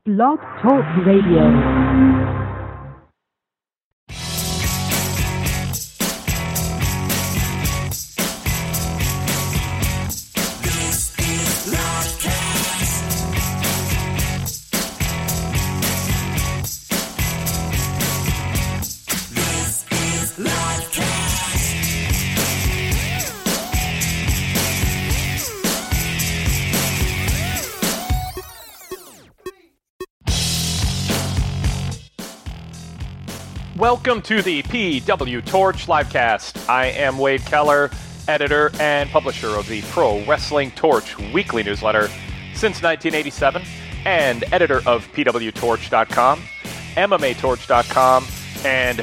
Blog Talk Radio. Welcome to the PW Torch Livecast. I am Wade Keller, editor and publisher of the Pro Wrestling Torch weekly newsletter since 1987, and editor of PWTorch.com, MMATorch.com, and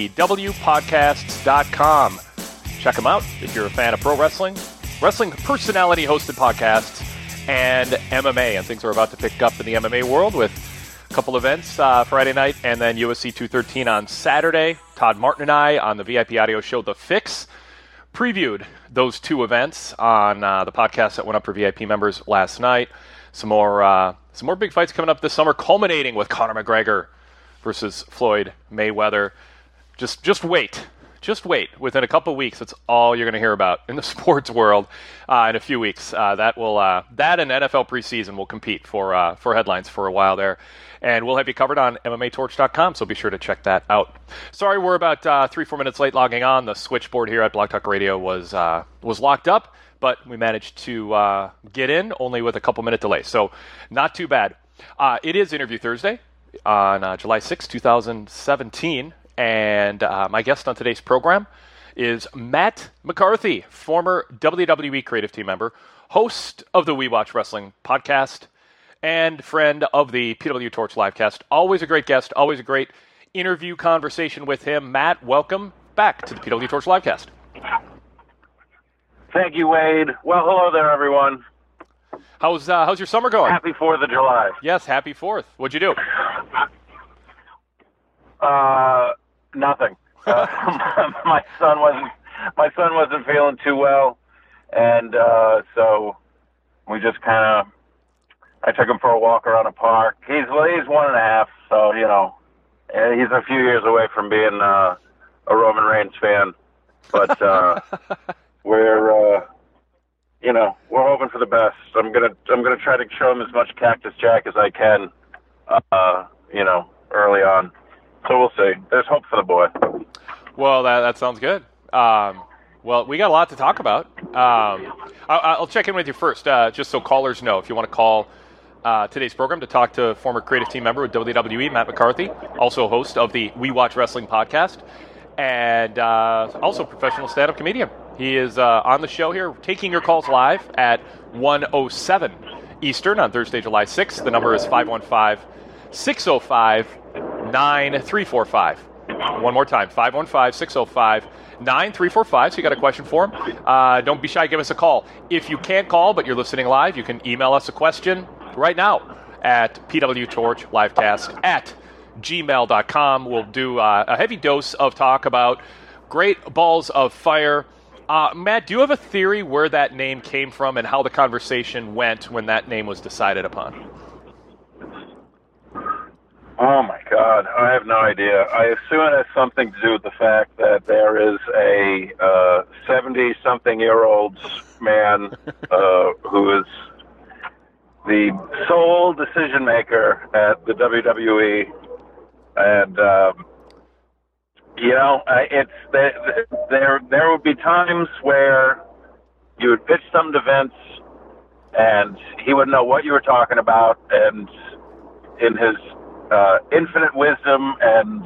PWPodcasts.com. Check them out if you're a fan of pro wrestling, wrestling personality-hosted podcasts, and MMA. And things are about to pick up in the MMA world with couple events Friday night, and then UFC 213 on Saturday. Todd Martin and I on the VIP audio show The Fix previewed those two events on the podcast that went up for VIP members last night. Some more big fights coming up this summer, culminating with Conor McGregor versus Floyd Mayweather. Just wait. Within a couple weeks, that's all you're going to hear about in the sports world. In a few weeks, that and NFL preseason will compete for headlines for a while there. And we'll have you covered on MMATorch.com, so be sure to check that out. Sorry, we're about 3-4 minutes late logging on. The switchboard here at Blog Talk Radio was locked up, but we managed to get in only with a couple minute delay, so not too bad. It is Interview Thursday on July 6, 2017, and my guest on today's program is Matt McCarthy, former WWE creative team member, host of the We Watch Wrestling podcast, and friend of the PW Torch Livecast. Always a great guest, always a great interview conversation with him. Matt, welcome back to the PW Torch Livecast. Thank you, Wade. Well, hello there, everyone. How's your summer going? Happy 4th of July. Yes, happy 4th. What'd you do? Nothing. My son wasn't feeling too well, and so we just I took him for a walk around a park. He's 1.5, so he's a few years away from being a Roman Reigns fan, but we're hoping for the best. I'm gonna try to show him as much Cactus Jack as I can, early on. So we'll see. There's hope for the boy. Well, that sounds good. Well, we got a lot to talk about. I'll check in with you first, just so callers know. If you want to call today's program to talk to former creative team member with WWE, Matt McCarthy, also host of the We Watch Wrestling podcast, and also professional stand-up comedian. He is on the show here, taking your calls live at 1:07 Eastern on Thursday, July 6th. The number is 515-605-9345. One more time, 515-605-9345. So you got a question for him? Don't be shy, give us a call. If you can't call, but you're listening live, you can email us a question right now at pwtorchlivecast@gmail.com. We'll do a heavy dose of talk about Great Balls of Fire. Matt, do you have a theory where that name came from and how the conversation went when that name was decided upon? Oh my God, I have no idea. I assume it has something to do with the fact that there is a 70-something-year-old man who is the sole decision maker at the WWE, and there would be times where you would pitch some to Vince, and he wouldn't know what you were talking about, and in his infinite wisdom and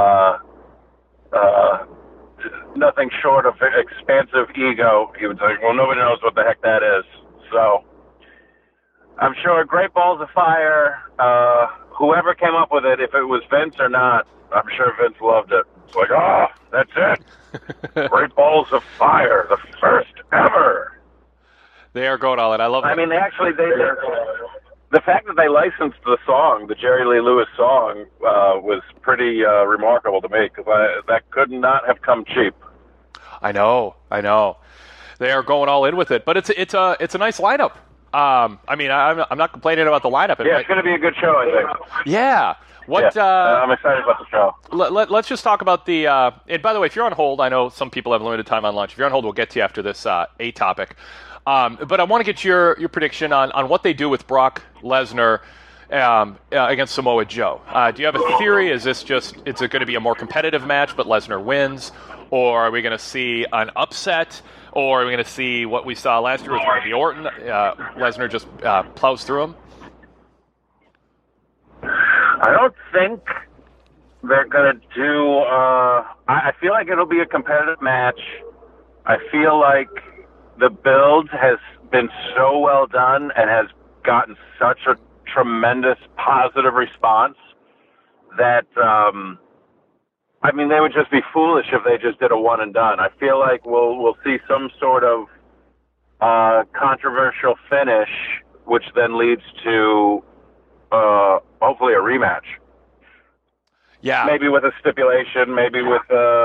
nothing short of expansive ego, he would say, well, nobody knows what the heck that is. So I'm sure Great Balls of Fire, whoever came up with it, if it was Vince or not, I'm sure Vince loved it. It's like, oh, that's it. Great Balls of Fire, the first ever. They are going all in. I love that. I mean, actually, the fact that they licensed the song, the Jerry Lee Lewis song, was pretty remarkable to me, because that could not have come cheap. I know. They are going all in with it, but it's a nice lineup. I mean, I'm not complaining about the lineup. Yeah, it's going to be a good show, I think. Yeah. What? Yeah. I'm excited about the show. Let's just talk about the. And by the way, if you're on hold, I know some people have limited time on lunch. If you're on hold, we'll get to you after this A topic. But I want to get your prediction on what they do with Brock Lesnar against Samoa Joe. Do you have a theory? Is it going to be a more competitive match, but Lesnar wins? Or are we going to see an upset? Or are we going to see what we saw last year with Randy Orton? Lesnar just plows through him? I don't think they're going to do... I feel like it'll be a competitive match. I feel like the build has been so well done and has gotten such a tremendous positive response that... I mean, they would just be foolish if they just did a one and done. I feel like we'll see some sort of controversial finish, which then leads to hopefully a rematch. Yeah, maybe with a stipulation, maybe with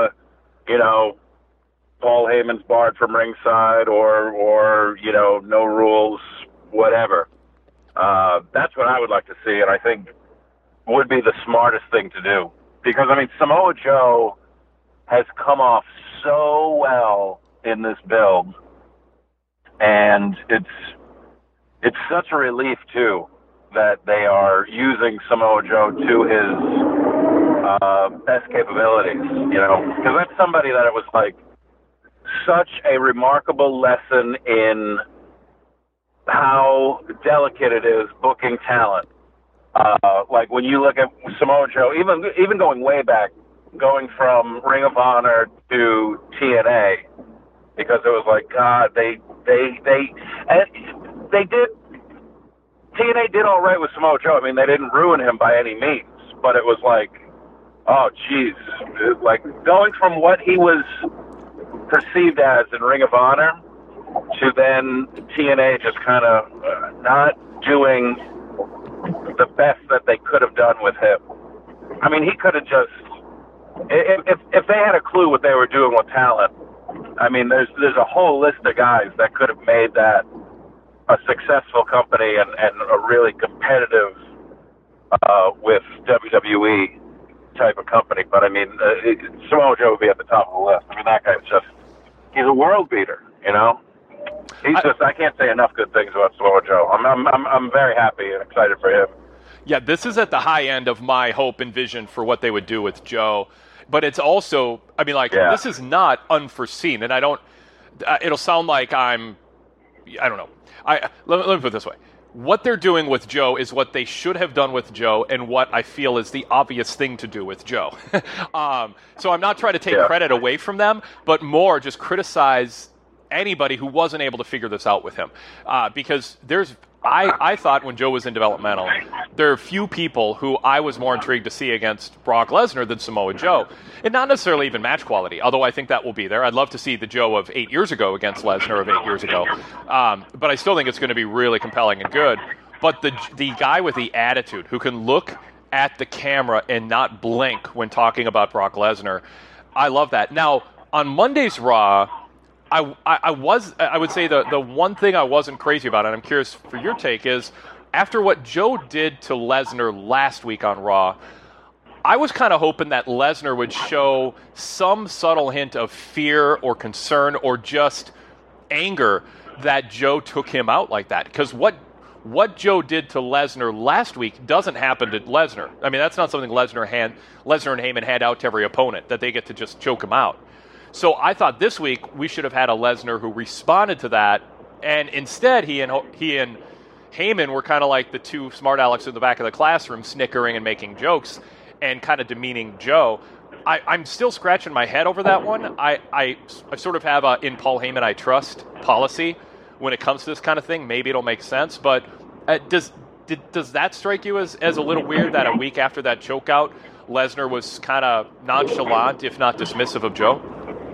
Paul Heyman's barred from ringside, or no rules, whatever. That's what I would like to see, and I think would be the smartest thing to do. Because, I mean, Samoa Joe has come off so well in this build, and it's such a relief, too, that they are using Samoa Joe to his best capabilities, Because that's somebody that it was, like, such a remarkable lesson in how delicate it is booking talent. Like when you look at Samoa Joe, even going way back, going from Ring of Honor to TNA, because it was like, God, they did, TNA did all right with Samoa Joe. I mean, they didn't ruin him by any means, but it was like, oh, geez, like going from what he was perceived as in Ring of Honor to then TNA just kind of not doing the best that they could have done with him. I mean, he could have just, if they had a clue what they were doing with talent, I mean, there's a whole list of guys that could have made that a successful company and a really competitive with WWE type of company. But I mean, Samoa Joe would be at the top of the list. I mean, that guy's he's a world beater, I can't say enough good things about Samoa Joe. I'm very happy and excited for him. Yeah, this is at the high end of my hope and vision for what they would do with Joe. But it's also, This is not unforeseen. And it'll sound like I don't know. Let me put it this way. What they're doing with Joe is what they should have done with Joe and what I feel is the obvious thing to do with Joe. So I'm not trying to take credit away from them, but more just criticize anybody who wasn't able to figure this out with him. Because I thought when Joe was in developmental, there are few people who I was more intrigued to see against Brock Lesnar than Samoa Joe. And not necessarily even match quality, although I think that will be there. I'd love to see the Joe of 8 years ago against Lesnar of 8 years ago. But I still think it's going to be really compelling and good. But the guy with the attitude who can look at the camera and not blink when talking about Brock Lesnar, I love that. Now, on Monday's Raw, I would say the one thing I wasn't crazy about, and I'm curious for your take, is after what Joe did to Lesnar last week on Raw, I was kind of hoping that Lesnar would show some subtle hint of fear or concern or just anger that Joe took him out like that. Because what Joe did to Lesnar last week doesn't happen to Lesnar. I mean, that's not something Lesnar and Heyman hand out to every opponent, that they get to just choke him out. So I thought this week we should have had a Lesnar who responded to that, and instead he and Heyman were kind of like the two smart alecks in the back of the classroom, snickering and making jokes and kind of demeaning Joe. I'm still scratching my head over that one. I sort of have a in Paul Heyman I trust policy when it comes to this kind of thing. Maybe it'll make sense, but does that strike you as a little weird that a week after that chokeout, Lesnar was kind of nonchalant, if not dismissive of Joe?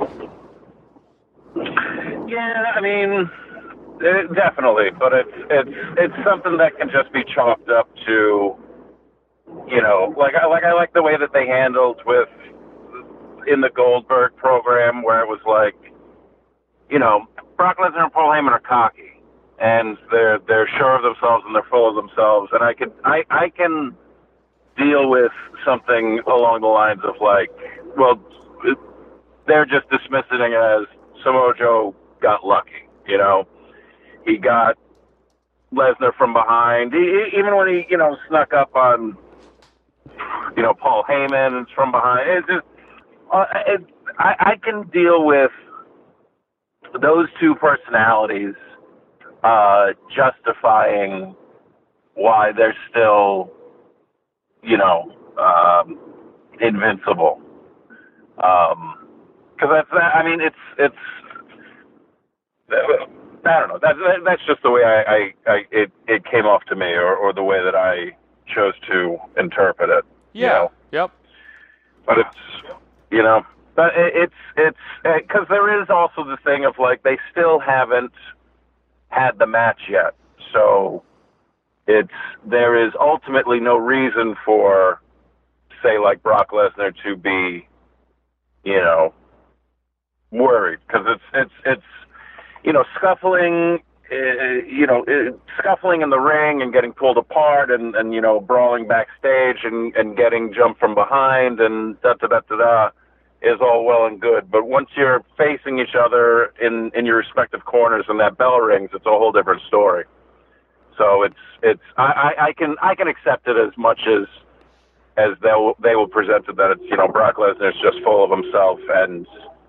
Yeah, I mean, definitely, but it's something that can just be chalked up to, like I like the way that they handled in the Goldberg program, where it was like, Brock Lesnar and Paul Heyman are cocky, and they're sure of themselves and they're full of themselves. And I can deal with something along the lines of like, well, they're just dismissing it as Samoa Joe got lucky. You know, he got Lesnar from behind. Even when he, snuck up on, Paul Heyman from behind. It's just, I can deal with those two personalities justifying why they're still, invincible. Because it's. I don't know. That's just the way it came off to me, or the way that I chose to interpret it. Yeah. Yep. But it's because there is also the thing of like they still haven't had the match yet, so there is ultimately no reason for, say, like Brock Lesnar to be, worried, because it's scuffling, scuffling in the ring and getting pulled apart and brawling backstage and getting jumped from behind and da-da-da-da-da is all well and good. But once you're facing each other in your respective corners and that bell rings, it's a whole different story. So I can accept it as much as they will present it, that it's, Brock Lesnar is just full of himself and,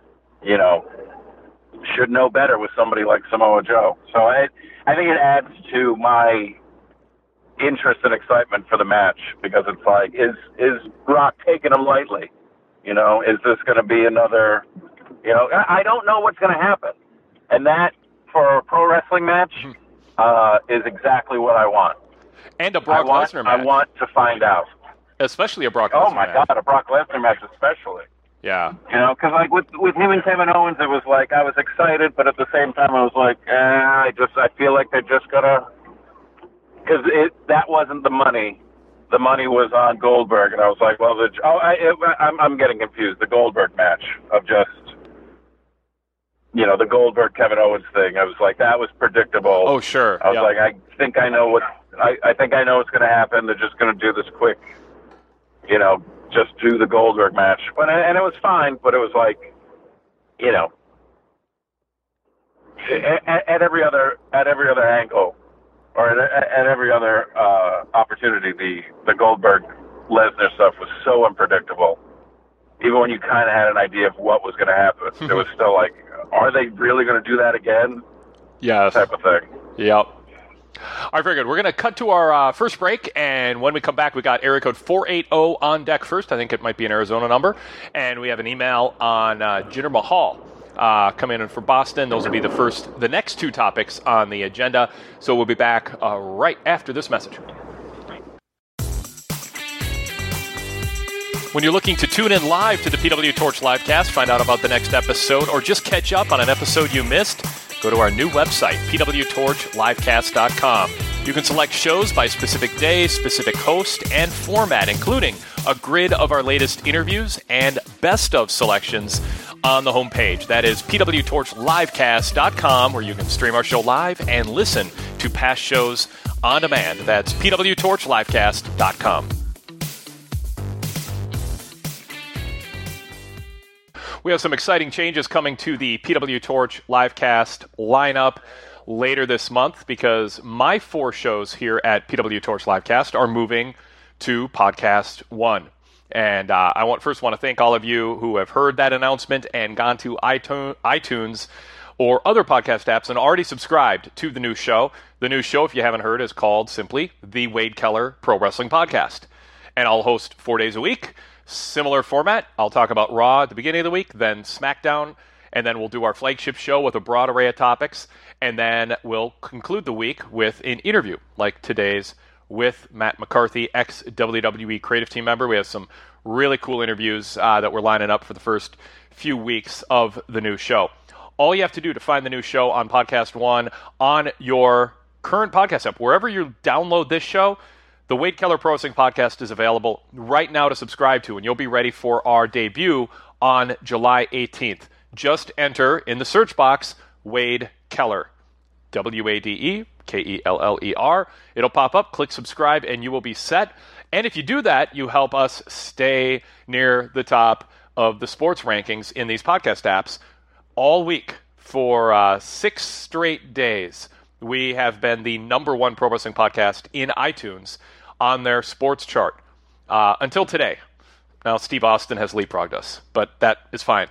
should know better with somebody like Samoa Joe. So I think it adds to my interest and excitement for the match, because it's like, is Brock taking him lightly? Is this going to be another, I don't know what's going to happen. And that, for a pro wrestling match, is exactly what I want. And a Brock Lesnar match. I want to find out. Especially a Brock Lesnar match. Oh, my God, a Brock Lesnar match especially. Yeah. Because like with him and Kevin Owens, it was like I was excited, but at the same time I was like, I feel like they're just gonna, because that wasn't the money. The money was on Goldberg, and I was like, well, I'm getting confused. The Goldberg match of just, the Goldberg Kevin Owens thing. I was like, that was predictable. Oh, sure. I was like, I think I know what's going to happen. They're just going to do this quick, just do the Goldberg match. And it was fine, but it was like, at every other angle, or at every other opportunity, the Goldberg Lesnar stuff was so unpredictable. Even when you kind of had an idea of what was going to happen, it was still like, are they really going to do that again? Yes. Type of thing. Yep. All right, very good. We're going to cut to our first break, and when we come back, we got area code 480 on deck first. I think it might be an Arizona number. And we have an email on Jinder Mahal coming in from Boston. Those will be the next two topics on the agenda. So we'll be back right after this message. When you're looking to tune in live to the PW Torch Livecast, find out about the next episode, or just catch up on an episode you missed, go to our new website, pwtorchlivecast.com. You can select shows by specific day, specific host, and format, including a grid of our latest interviews and best of selections on the homepage. That is pwtorchlivecast.com, where you can stream our show live and listen to past shows on demand. That's pwtorchlivecast.com. We have some exciting changes coming to the PW Torch Livecast lineup later this month, because my 4 shows here at PW Torch Livecast are moving to Podcast One. And I want to thank all of you who have heard that announcement and gone to iTunes or other podcast apps and already subscribed to the new show. The new show, if you haven't heard, is called simply The Wade Keller Pro Wrestling Podcast. And I'll host 4 days a week. Similar format. I'll talk about Raw at the beginning of the week, then SmackDown, and then we'll do our flagship show with a broad array of topics, and then we'll conclude the week with an interview, like today's with Matt McCarthy, ex-WWE creative team member. We have some really cool interviews that we're lining up for the first few weeks of the new show. All you have to do to find the new show on Podcast One on your current podcast app, wherever you download this show, the Wade Keller Pro Wrestling Podcast is available right now to subscribe to, and you'll be ready for our debut on July 18th. Just enter in the search box Wade Keller. WADEKELLER. It'll pop up, click subscribe, and you will be set. And if you do that, you help us stay near the top of the sports rankings in these podcast apps all week for 6 straight days. We have been the #1 pro wrestling podcast in iTunes on their sports chart until today. Now, Steve Austin has leapfrogged us, but that is fine.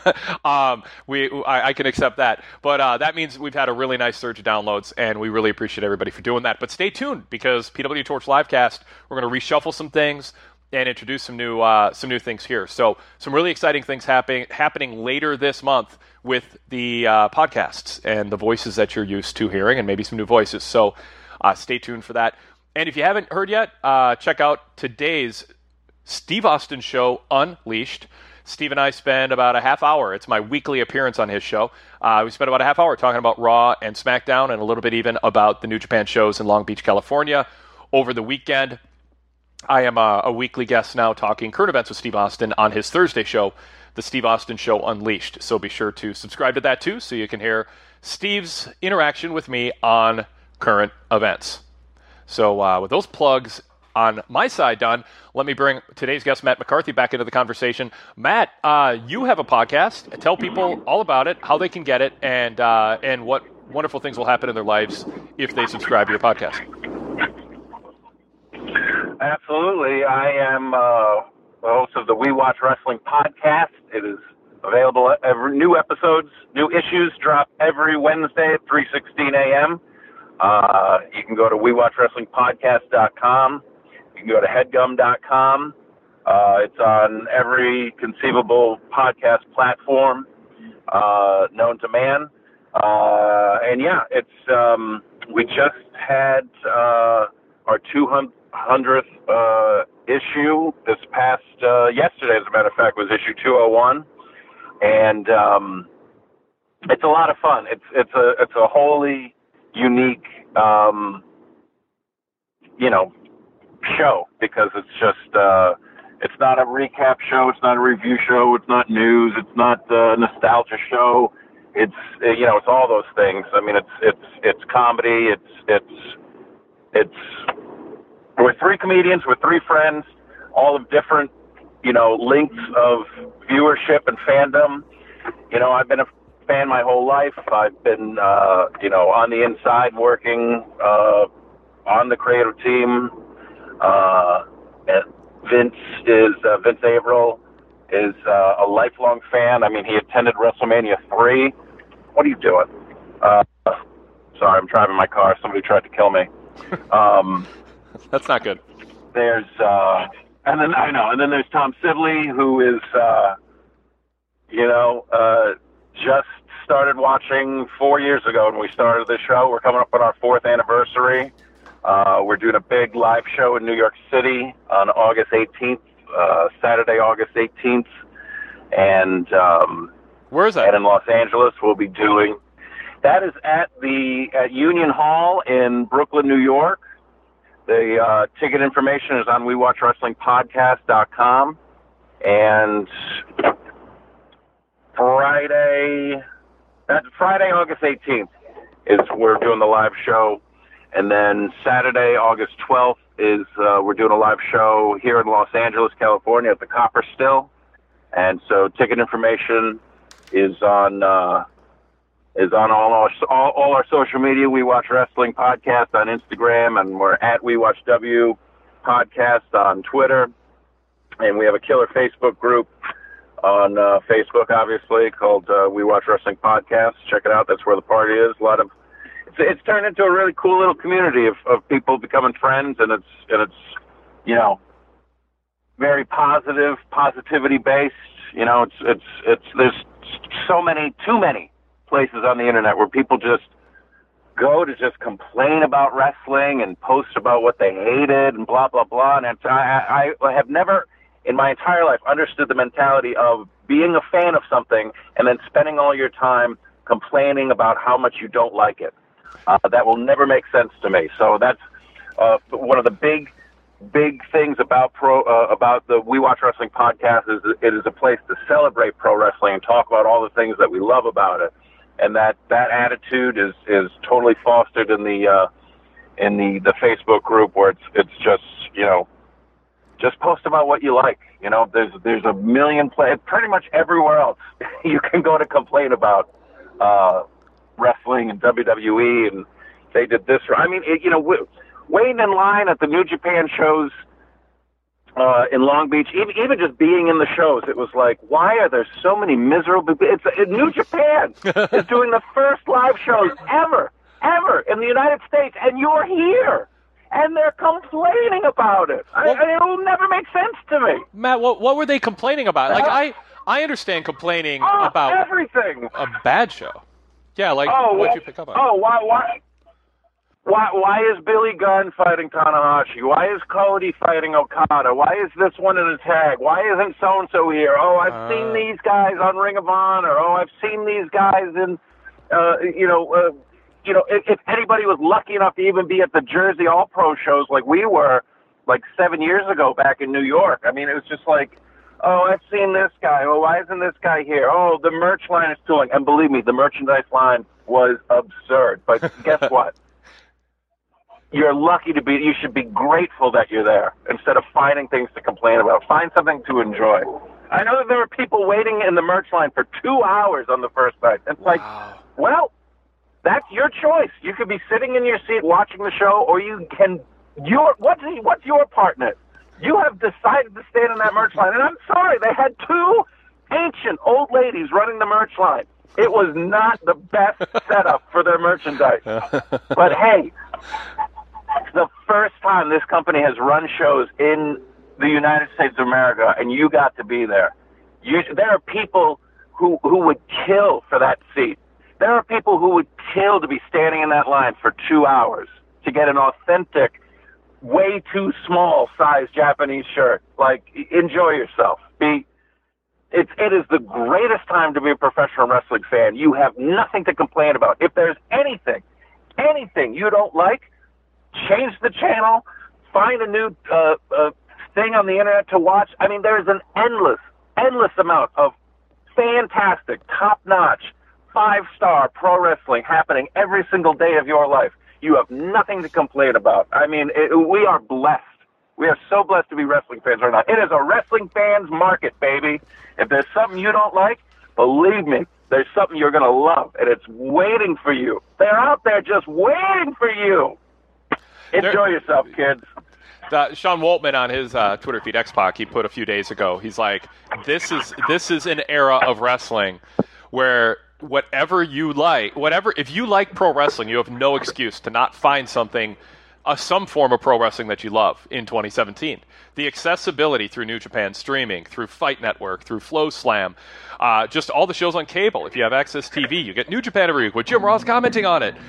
I can accept that. But that means we've had a really nice surge of downloads, and we really appreciate everybody for doing that. But stay tuned, because PW Torch Livecast, we're going to reshuffle some things and introduce some new things here. So some really exciting things happening later this month with the podcasts and the voices that you're used to hearing, and maybe some new voices. So stay tuned for that. And if you haven't heard yet, check out today's Steve Austin Show Unleashed. Steve and I spend about a half hour. It's my weekly appearance on his show. We spent about a half hour talking about Raw and SmackDown, and a little bit even about the New Japan shows in Long Beach, California over the weekend. I am a weekly guest now talking current events with Steve Austin on his Thursday show, the Steve Austin Show Unleashed. So be sure to subscribe to that too, so you can hear Steve's interaction with me on current events. So with those plugs on my side done, let me bring today's guest, Matt McCarthy, back into the conversation. Matt, you have a podcast. Tell people all about it, how they can get it, and what wonderful things will happen in their lives if they subscribe to your podcast. Absolutely. I am the host of the We Watch Wrestling podcast. It is available new episodes, new issues drop every Wednesday at 3:16 a.m. You can go to WeWatchWrestlingPodcast.com. You can go to headgum.com. It's on every conceivable podcast platform known to man. And yeah, it's we just had our 200th issue this past yesterday, as a matter of fact, was issue 201, and it's a lot of fun. It's a wholly unique show, because it's just it's not a recap show, it's not a review show, it's not news, it's not a nostalgia show. It's it's all those things. I mean, it's comedy. It's we're 3 comedians, we're 3 friends, all of different lengths of viewership and fandom. I've been a fan my whole life. I've been on the inside working on the creative team. Vince Averill is a lifelong fan. I mean, he attended WrestleMania 3. What are you doing? Sorry, I'm driving my car. Somebody tried to kill me. That's not good. There's and then there's Tom Sibley, who is just started watching 4 years ago when we started this show. We're coming up on our 4th anniversary. We're doing a big live show in New York City on August 18th, Saturday, August 18th. And where is that? And in Los Angeles, we'll be doing that is at Union Hall in Brooklyn, New York. The ticket information is on WeWatchWrestlingPodcast.com. And Friday, August 18th is we're doing the live show. And then Saturday, August 12th is we're doing a live show here in Los Angeles, California at the Copper Still. And so ticket information is on all our social media. We Watch Wrestling Podcast on Instagram, and we're at We Watch W Podcast on Twitter. And we have a killer Facebook group on Facebook, obviously, called We Watch Wrestling Podcast. Check it out. That's where the party is. It's turned into a really cool little community of people becoming friends, and it's very positivity based. There's too many places on the internet where people just go to just complain about wrestling and post about what they hated and blah blah blah. And I have never in my entire life understood the mentality of being a fan of something and then spending all your time complaining about how much you don't like it. That will never make sense to me. So that's one of the big things about the We Watch Wrestling podcast is it is a place to celebrate pro wrestling and talk about all the things that we love about it. and that attitude is totally fostered in the Facebook group, where it's just, just post about what you like. There's a million pretty much everywhere else you can go to complain about wrestling and WWE, and they did this. I mean, waiting in line at the New Japan shows in Long Beach, even just being in the shows, it was like, why are there so many miserable? New Japan is doing the first live shows ever in the United States, and you're here, and they're complaining about it. It will never make sense to me. Matt, what were they complaining about? Like, I understand complaining about everything. A bad show. Yeah, like, what'd you pick up on? Why is Billy Gunn fighting Tanahashi? Why is Cody fighting Okada? Why is this one in a tag? Why isn't so-and-so here? Oh, I've seen these guys on Ring of Honor. Oh, I've seen these guys in, if anybody was lucky enough to even be at the Jersey All-Pro shows like we were, like 7 years ago back in New York. I mean, it was just like, oh, I've seen this guy. Oh, why isn't this guy here? Oh, the merch line is tooling. And believe me, the merchandise line was absurd. But guess what? You're lucky to be, you should be grateful that you're there instead of finding things to complain about. Find something to enjoy. I know that there were people waiting in the merch line for 2 hours on the first night. It's like, well, that's your choice. You could be sitting in your seat watching the show, or you can, what's your part in it? You have decided to stand in that merch line. And I'm sorry, they had two ancient old ladies running the merch line. It was not the best setup for their merchandise. But hey, it's the first time this company has run shows in the United States of America, and you got to be there. There are people who would kill for that seat. There are people who would kill to be standing in that line for 2 hours to get an authentic, way too small size Japanese shirt. Like, enjoy yourself. It is the greatest time to be a professional wrestling fan. You have nothing to complain about. If there's anything you don't like, change the channel, find a new thing on the internet to watch. I mean, there's an endless amount of fantastic, top-notch, 5-star pro wrestling happening every single day of your life. You have nothing to complain about. I mean, we are blessed. We are so blessed to be wrestling fans right now. It is a wrestling fans market, baby. If there's something you don't like, believe me, there's something you're going to love, and it's waiting for you. They're out there just waiting for you. Enjoy yourself, kids. Sean Waltman on his Twitter feed, X-Pac, he put a few days ago, he's like, this is an era of wrestling where whatever you like, if you like pro wrestling, you have no excuse to not find something, some form of pro wrestling that you love in 2017. The accessibility through New Japan streaming, through Fight Network, through Flow Slam, just all the shows on cable. If you have Access TV, you get New Japan every week with Jim Ross commenting on it.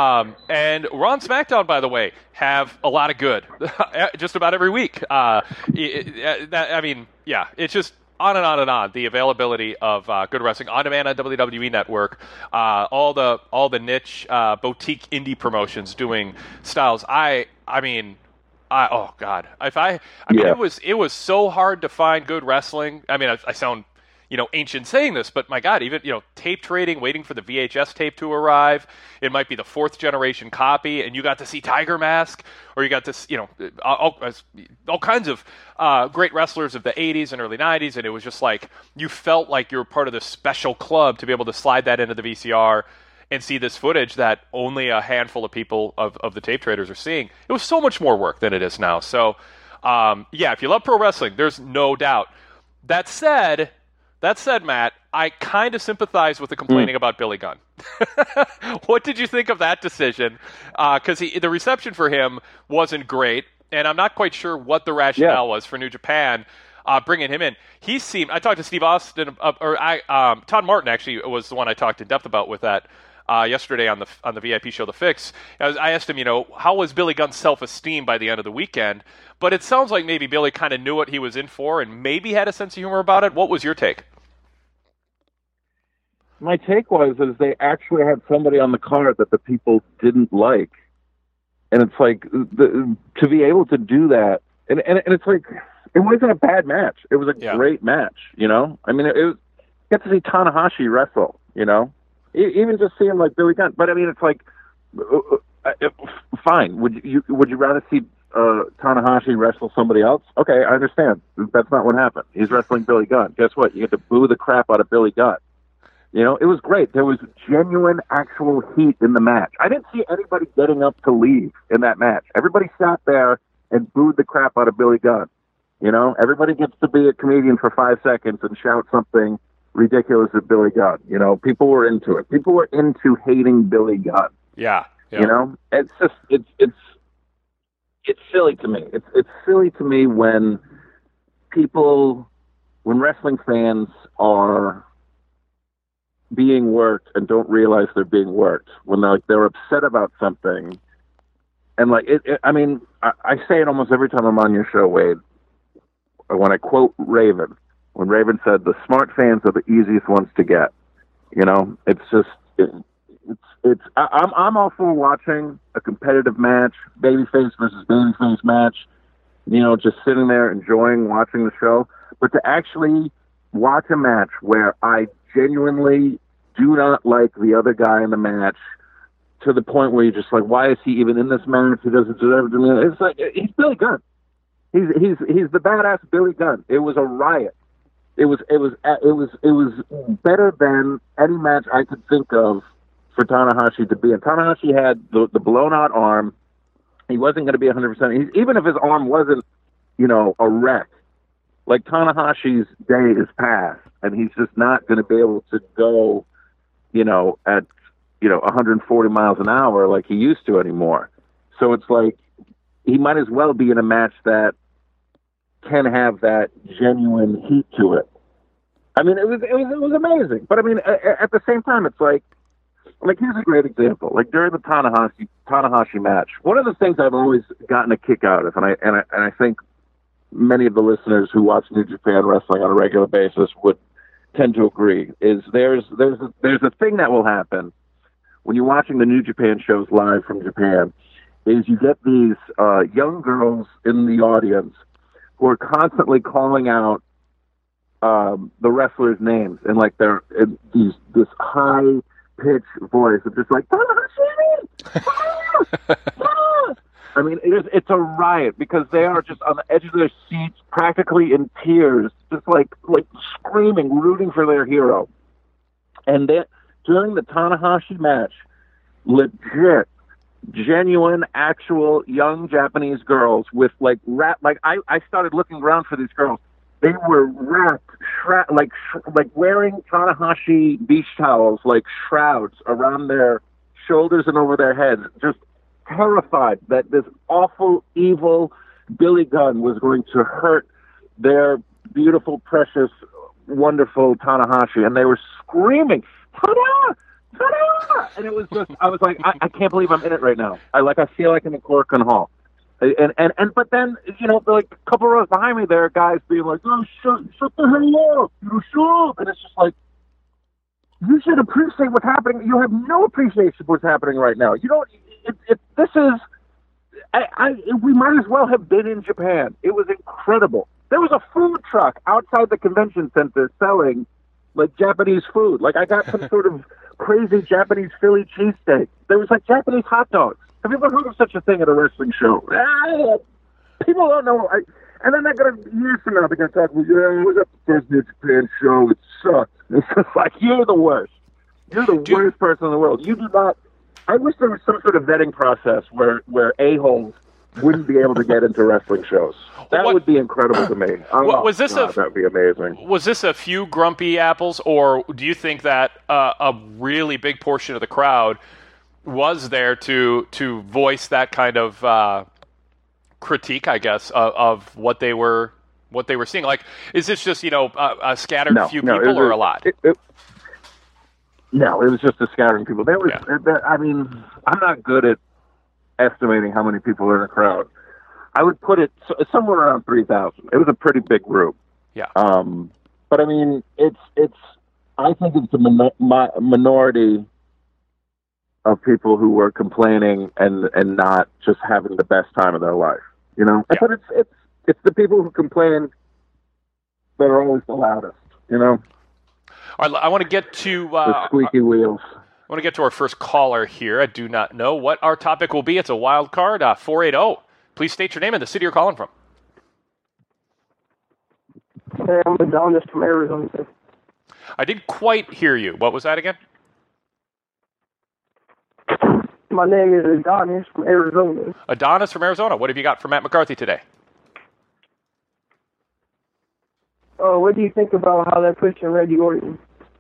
And Raw and SmackDown, by the way, have a lot of good just about every week. It's just on and on and on. The availability of good wrestling on demand on WWE Network, all the niche boutique indie promotions doing styles. Oh God! It was so hard to find good wrestling. I mean, I sound ancient saying this, but my God, even tape trading, waiting for the VHS tape to arrive. It might be the 4th generation copy, and you got to see Tiger Mask, or you got to all kinds of great wrestlers of the 80s and early 90s, and it was just like you felt like you were part of this special club to be able to slide that into the VCR and see this footage that only a handful of people of the tape traders are seeing. It was so much more work than it is now. So, if you love pro wrestling, there's no doubt. That said, Matt, I kind of sympathize with the complaining about Billy Gunn. What did you think of that decision? Because the reception for him wasn't great, and I'm not quite sure what the rationale was for New Japan bringing him in. I talked to Steve Austin, Todd Martin actually was the one I talked in depth about with that yesterday on the VIP show, The Fix. I asked him, how was Billy Gunn's self-esteem by the end of the weekend? But it sounds like maybe Billy kind of knew what he was in for and maybe had a sense of humor about it. What was your take? My take was they actually had somebody on the card that the people didn't like. And it's like, to be able to do that, and it's like, it wasn't a bad match. It was a great match, I mean, it was, you get to see Tanahashi wrestle, Even just seeing like Billy Gunn. But I mean, it's like, fine. Would you rather see Tanahashi wrestle somebody else? Okay, I understand. That's not what happened. He's wrestling Billy Gunn. Guess what? You get to boo the crap out of Billy Gunn. You know, it was great. There was genuine, actual heat in the match. I didn't see anybody getting up to leave in that match. Everybody sat there and booed the crap out of Billy Gunn. You know, everybody gets to be a comedian for 5 seconds and shout something ridiculous at Billy Gunn. You know, people were into it. People were into hating Billy Gunn. Yeah. You know, it's just it's silly to me. It's silly to me when wrestling fans are being worked and don't realize they're being worked, when they're upset about something. And I mean, I say it almost every time I'm on your show, Wade, when I quote Raven, when Raven said, the smart fans are the easiest ones to get. You know, it's just, I'm all for watching a competitive match, babyface versus babyface match, you know, just sitting there enjoying watching the show. But to actually watch a match where I genuinely do not like the other guy in the match, to the point where you're just like, why is he even in this match? He doesn't deserve to be. It's like, he's Billy Gunn. He's the badass Billy Gunn. It was a riot. It was better than any match I could think of for Tanahashi to be in. Tanahashi had the blown out arm. He wasn't going to be 100%. Even if his arm wasn't, you know, a wreck, like Tanahashi's day is past, and he's just not going to be able to go, you know, at 140 miles an hour like he used to anymore. So it's like he might as well be in a match that can have that genuine heat to it. I mean, it was amazing. But I mean, at the same time, it's like here's a great example. Like during the Tanahashi match, one of the things I've always gotten a kick out of, and I think many of the listeners who watch New Japan Wrestling on a regular basis would tend to agree, is there's a thing that will happen when you're watching the New Japan shows live from Japan, is you get these young girls in the audience who are constantly calling out the wrestlers' names, and like they're in this high pitched voice of just like, I mean, it's a riot, because they are just on the edge of their seats, practically in tears, just like screaming, rooting for their hero. And then during the Tanahashi match, legit, genuine, actual young Japanese girls with I started looking around for these girls. They were wrapped, wearing Tanahashi beach towels, like shrouds around their shoulders and over their heads, just terrified that this awful, evil Billy Gunn was going to hurt their beautiful, precious, wonderful Tanahashi. And they were screaming, "Ta-da! Ta-da!" And it was just, I was like, I can't believe I'm in it right now. I feel like I'm in Corcoran Hall. But then, you know, like a couple rows behind me, there are guys being like, "Oh, shut the hell up, you shut up." And it's just like, you should appreciate what's happening. You have no appreciation for what's happening right now. You don't. This is. We might as well have been in Japan. It was incredible. There was a food truck outside the convention center selling like Japanese food. Like I got some sort of crazy Japanese Philly cheesesteak. There was like Japanese hot dogs. Have you ever heard of such a thing at a wrestling show? People don't know. And then they're going to, years from now, they're going to talk about, yeah, we got the first New Japan show. It sucked. It's just like, you're the worst. You're the worst person in the world. You do not. I wish there was some sort of vetting process where a-holes wouldn't be able to get into wrestling shows. That would be incredible to me. That would be amazing. Was this a few grumpy apples, or do you think that a really big portion of the crowd was there to voice that kind of critique, I guess, of what they were seeing? Like, is this just a scattered few people or a lot? No, it was just a scattering people. There was. Yeah. I mean, I'm not good at estimating how many people are in a crowd. I would put it somewhere around 3,000. It was a pretty big group. Yeah. But I mean, it's. I think it's a minority of people who were complaining and not just having the best time of their life. You know. Yeah. But it's the people who complain that are always the loudest. You know. All right, I want to get to the squeaky wheels. I want to get to our first caller here. I do not know what our topic will be. It's a wild card, 480. Please state your name and the city you're calling from. Hey, I'm Adonis from Arizona. I didn't quite hear you. What was that again? My name is Adonis from Arizona. Adonis from Arizona. What have you got for Matt McCarthy today? What do you think about how they're pushing Randy Orton?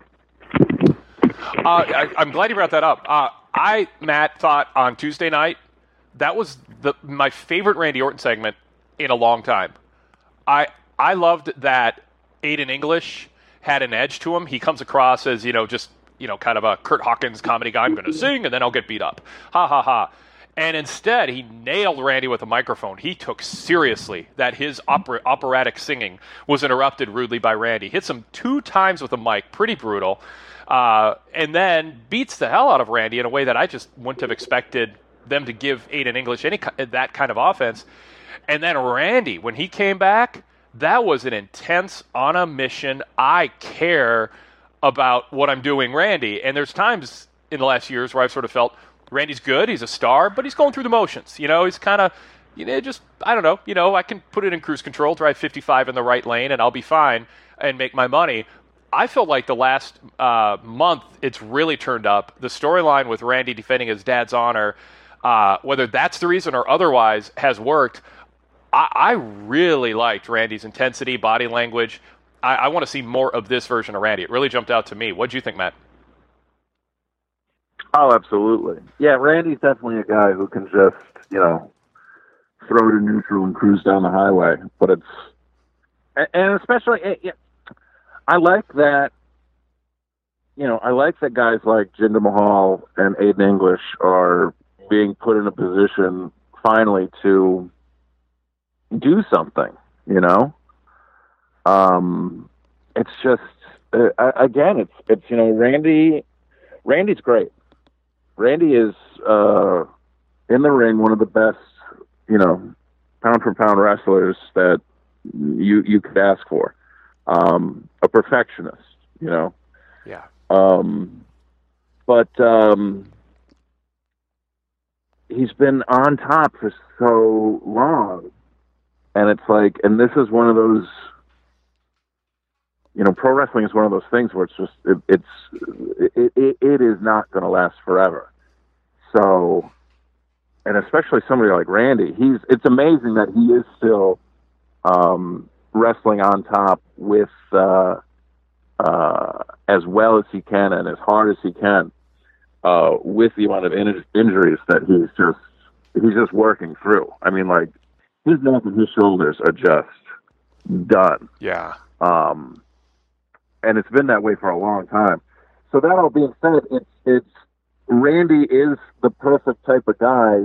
I'm glad you brought that up. Matt, thought on Tuesday night that was my favorite Randy Orton segment in a long time. I loved that Aiden English had an edge to him. He comes across as, kind of a Kurt Hawkins comedy guy. I'm going to sing and then I'll get beat up. Ha, ha, ha. And instead, he nailed Randy with a microphone. He took seriously that his operatic singing was interrupted rudely by Randy. Hits him 2 times with a mic. Pretty brutal. And then beats the hell out of Randy in a way that I just wouldn't have expected them to give Aiden English that kind of offense. And then Randy, when he came back, that was an intense, on a mission, I care about what I'm doing, Randy. And there's times in the last years where I've sort of felt Randy's good, he's a star, but he's going through the motions. He's kind of, I don't know, I can put it in cruise control, drive 55 in the right lane, and I'll be fine and make my money. I felt like the last month it's really turned up. The storyline with Randy defending his dad's honor, whether that's the reason or otherwise, has worked. I really liked Randy's intensity, body language. I want to see more of this version of Randy. It really jumped out to me. What do you think, Matt? Oh, absolutely. Yeah, Randy's definitely a guy who can just, throw to neutral and cruise down the highway. But and especially, I like that, I like that guys like Jinder Mahal and Aiden English are being put in a position finally to do something, It's just, again, it's Randy's great. Randy is, in the ring, one of the best, pound for pound wrestlers that you could ask for. A perfectionist, Yeah. But he's been on top for so long. And it's like, and this is one of those, pro wrestling is one of those things where it's just, it is not going to last forever. So, and especially somebody like Randy, it's amazing that he is still, wrestling on top with, as well as he can and as hard as he can, with the amount of injuries that he's just working through. I mean, like, his neck and his shoulders are just done. Yeah. And it's been that way for a long time. So that all being said, it's Randy is the perfect type of guy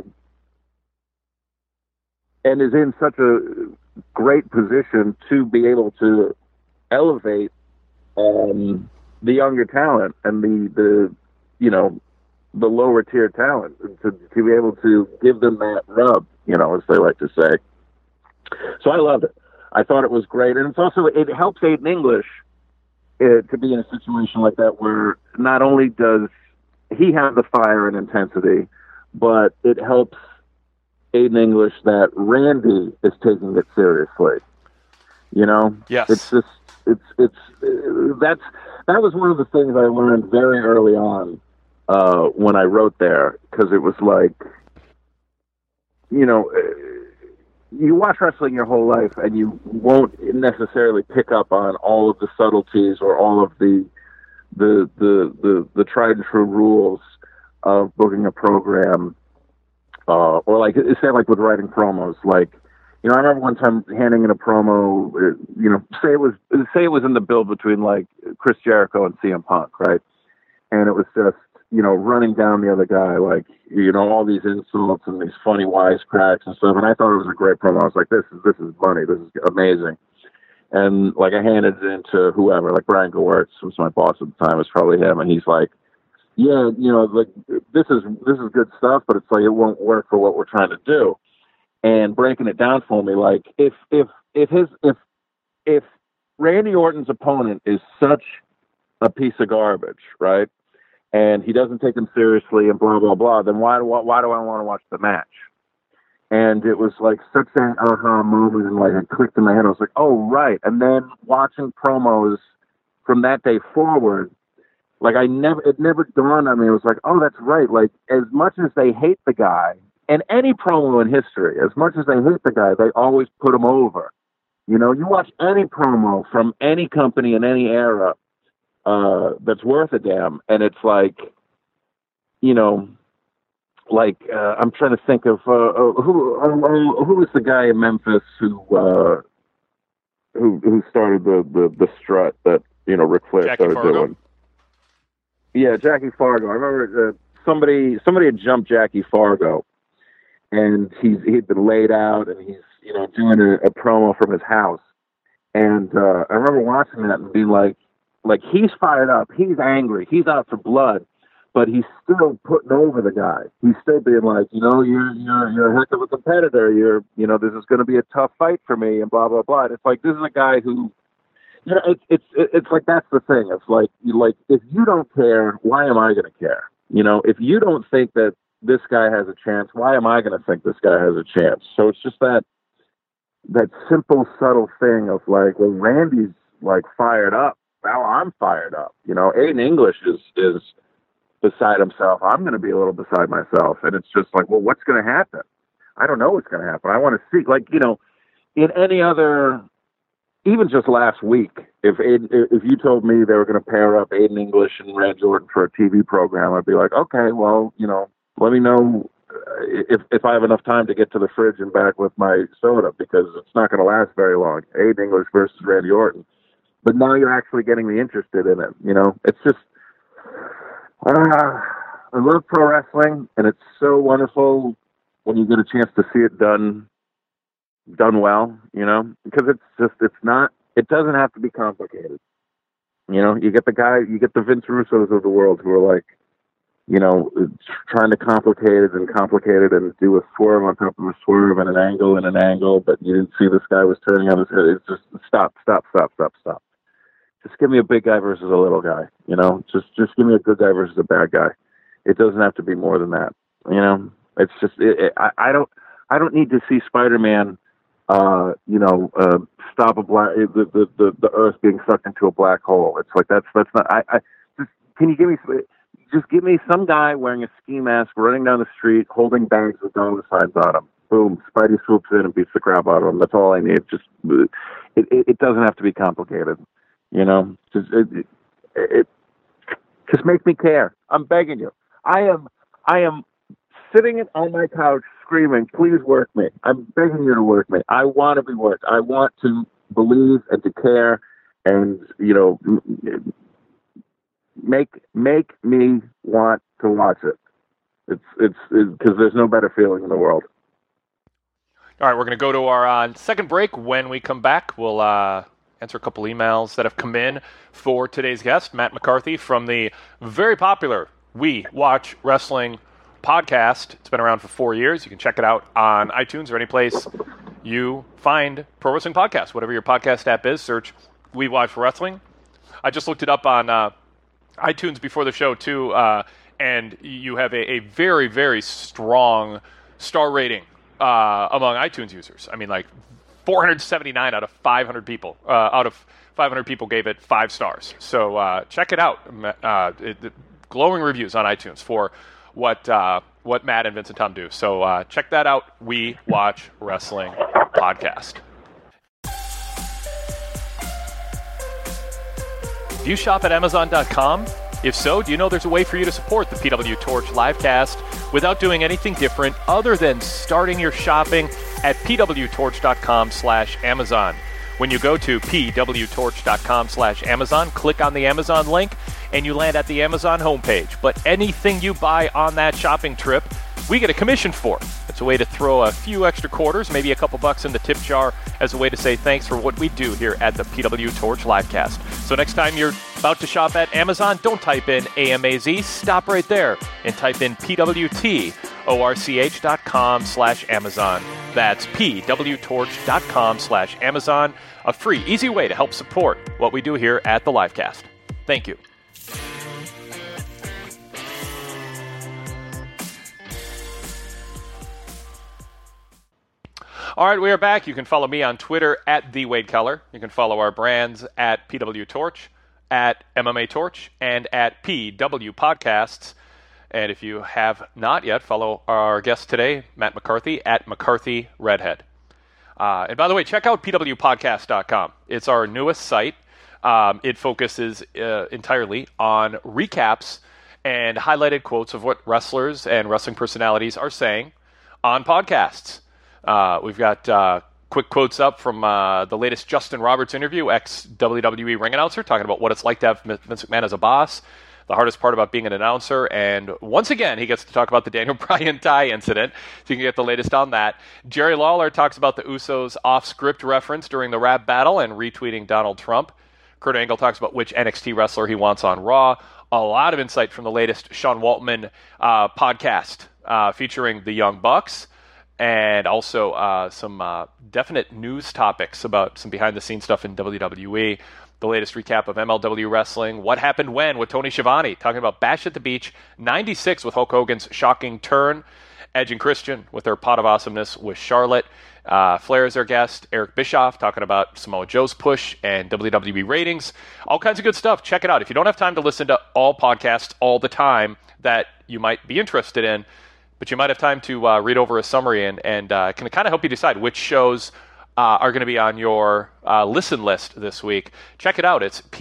and is in such a great position to be able to elevate the younger talent and the lower tier talent to be able to give them that rub, as they like to say. So I loved it. I thought it was great. And it helps Aiden English to be in a situation like that where not only does he have the fire and intensity, but it helps Aiden English that Randy is taking it seriously. Yes. It's just, that was one of the things I learned very early on when I wrote there, because it was like, you watch wrestling your whole life and you won't necessarily pick up on all of the subtleties or all of the tried and true rules of booking a program, or like with writing promos. Like, I remember one time handing in a promo, say it was in the build between like Chris Jericho and CM Punk, right? And it was just, running down the other guy, like, all these insults and these funny wisecracks and stuff. And I thought it was a great promo. I was like, this is money. This is amazing. And like, I handed it into whoever, like Brian Gewirtz was my boss at the time. It was probably him. And he's like, yeah, like, this is good stuff, but it's like, it won't work for what we're trying to do. And breaking it down for me, like, if Randy Orton's opponent is such a piece of garbage, right? and he doesn't take them seriously and blah, blah, blah, then why do I want to watch the match? And it was like such an aha moment, and like it clicked in my head. I was like, oh, right. And then watching promos from that day forward, like it never dawned on me. It was like, oh, that's right. Like as much as they hate the guy, and any promo in history, as much as they hate the guy, they always put him over. You know, you watch any promo from any company in any era that's worth a damn, and it's like, you know, like I'm trying to think of who was the guy in Memphis who started the strut that, you know, Ric Flair Jackie started Fargo? doing. Yeah, Jackie Fargo. I remember somebody had jumped Jackie Fargo, and he'd been laid out, and he's, you know, doing a promo from his house, and I remember watching that and being like he's fired up, he's angry, he's out for blood, but he's still putting over the guy. He's still being like, you know, you're a heck of a competitor. You know, this is going to be a tough fight for me, and blah blah blah. And it's like, this is a guy who, you know, it's like, that's the thing. It's like if you don't care, why am I going to care? You know, if you don't think that this guy has a chance, why am I going to think this guy has a chance? So it's just that simple, subtle thing of like, well, Randy's like fired up. Now I'm fired up. You know, Aiden English is beside himself. I'm going to be a little beside myself. And it's just like, well, what's going to happen? I don't know what's going to happen. I want to see, like, you know, in any other, even just last week, if you told me they were going to pair up Aiden English and Randy Orton for a TV program, I'd be like, okay, well, you know, let me know if I have enough time to get to the fridge and back with my soda, because it's not going to last very long. Aiden English versus Randy Orton. But now you're actually getting me interested in it. You know, it's just, I love pro wrestling, and it's so wonderful when you get a chance to see it done well, you know, because it doesn't have to be complicated. You know, you get the Vince Russos of the world who are like, you know, trying to complicate it and do a swerve on top of a swerve and an angle, but you didn't see this guy was turning on his head. It's just stop. Just give me a big guy versus a little guy, you know, just give me a good guy versus a bad guy. It doesn't have to be more than that. You know, it's just, I don't need to see Spider-Man, you know, stop the earth being sucked into a black hole. It's like, that's not, just give me some guy wearing a ski mask running down the street holding bags with dollar signs on him. Boom, Spidey swoops in and beats the crap out of him. That's all I need. Just it doesn't have to be complicated, you know. Just make me care. I'm begging you. I am sitting on my couch screaming, please work me. I'm begging you to work me. I want to be worked. I want to believe and to care, and, you know, make me want to watch it. It's because there's no better feeling in the world. All right, we're going to go to our second break. When we come back, we'll answer a couple emails that have come in for today's guest, Matt McCarthy, from the very popular We Watch Wrestling podcast. It's been around for 4 years. You can check it out on iTunes or any place you find pro wrestling podcasts. Whatever your podcast app is, search We Watch Wrestling. I just looked it up on iTunes before the show, too, and you have a very, very strong star rating among iTunes users. I mean, like 479 out of 500 people. Out of 500 people gave it 5 stars. So check it out. Glowing reviews on iTunes for what Matt and Vince and Tom do. So check that out. We Watch Wrestling podcast. Do you shop at Amazon.com? If so, do you know there's a way for you to support the PW Torch livecast without doing anything different other than starting your shopping at pwtorch.com/Amazon. When you go to pwtorch.com/Amazon, click on the Amazon link, and you land at the Amazon homepage. But anything you buy on that shopping trip, we get a commission for. It's a way to throw a few extra quarters, maybe a couple bucks in the tip jar as a way to say thanks for what we do here at the PW Torch livecast. So next time you're about to shop at Amazon, don't type in AMAZ, stop right there and type in pwtorch.com/Amazon. That's pwtorch.com/Amazon. A free, easy way to help support what we do here at the livecast. Thank you. All right, we are back. You can follow me on Twitter at @TheWadeKeller. You can follow our brands at PW Torch, at MMA Torch, and at PW Podcasts. And if you have not yet, follow our guest today, Matt McCarthy, at McCarthy Redhead. And by the way, check out pwpodcast.com. It's our newest site. It focuses entirely on recaps and highlighted quotes of what wrestlers and wrestling personalities are saying on podcasts. We've got quick quotes up from the latest Justin Roberts interview, ex-WWE ring announcer, talking about what it's like to have Vince McMahon as a boss, the hardest part about being an announcer, and once again, he gets to talk about the Daniel Bryan tie incident, so you can get the latest on that. Jerry Lawler talks about the Usos' off-script reference during the rap battle and retweeting Donald Trump. Kurt Angle talks about which NXT wrestler he wants on Raw. A lot of insight from the latest Sean Waltman podcast featuring the Young Bucks, and also some definite news topics about some behind-the-scenes stuff in WWE. The latest recap of MLW Wrestling, What Happened When with Tony Schiavone, talking about Bash at the Beach 96 with Hulk Hogan's shocking turn. Edge and Christian with their pot of awesomeness with Charlotte. Flair is our guest. Eric Bischoff talking about Samoa Joe's push and WWE ratings. All kinds of good stuff. Check it out. If you don't have time to listen to all podcasts all the time that you might be interested in, but you might have time to read over a summary and can kind of help you decide which shows are going to be on your listen list this week. Check it out. It's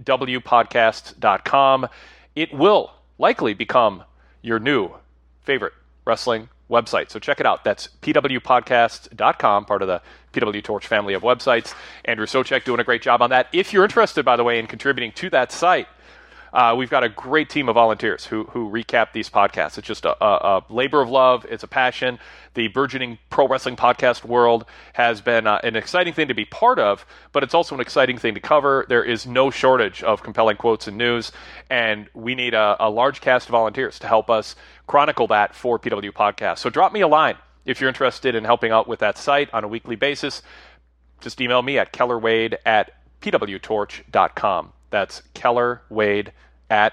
pwpodcasts.com. It will likely become your new favorite wrestling website. So check it out. That's pwpodcasts.com, part of the PW Torch family of websites. Andrew Socek doing a great job on that. If you're interested, by the way, in contributing to that site, we've got a great team of volunteers who recap these podcasts. It's just a labor of love. It's a passion. The burgeoning pro wrestling podcast world has been an exciting thing to be part of, but it's also an exciting thing to cover. There is no shortage of compelling quotes and news, and we need a large cast of volunteers to help us chronicle that for PW Podcasts. So drop me a line if you're interested in helping out with that site on a weekly basis. Just email me at kellerwade@pwtorch.com. That's kellerwade at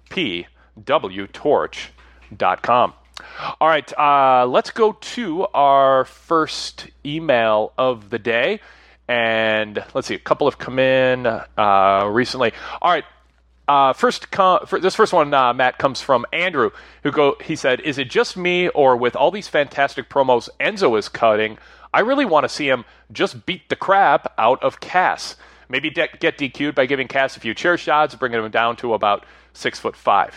pwtorch.com. All right, let's go to our first email of the day. And let's see, a couple have come in recently. All right, this first one, Matt, comes from Andrew, he said, is it just me, or with all these fantastic promos Enzo is cutting, I really want to see him just beat the crap out of Cass. Maybe get DQ'd by giving Cass a few chair shots, bringing him down to about 6'5".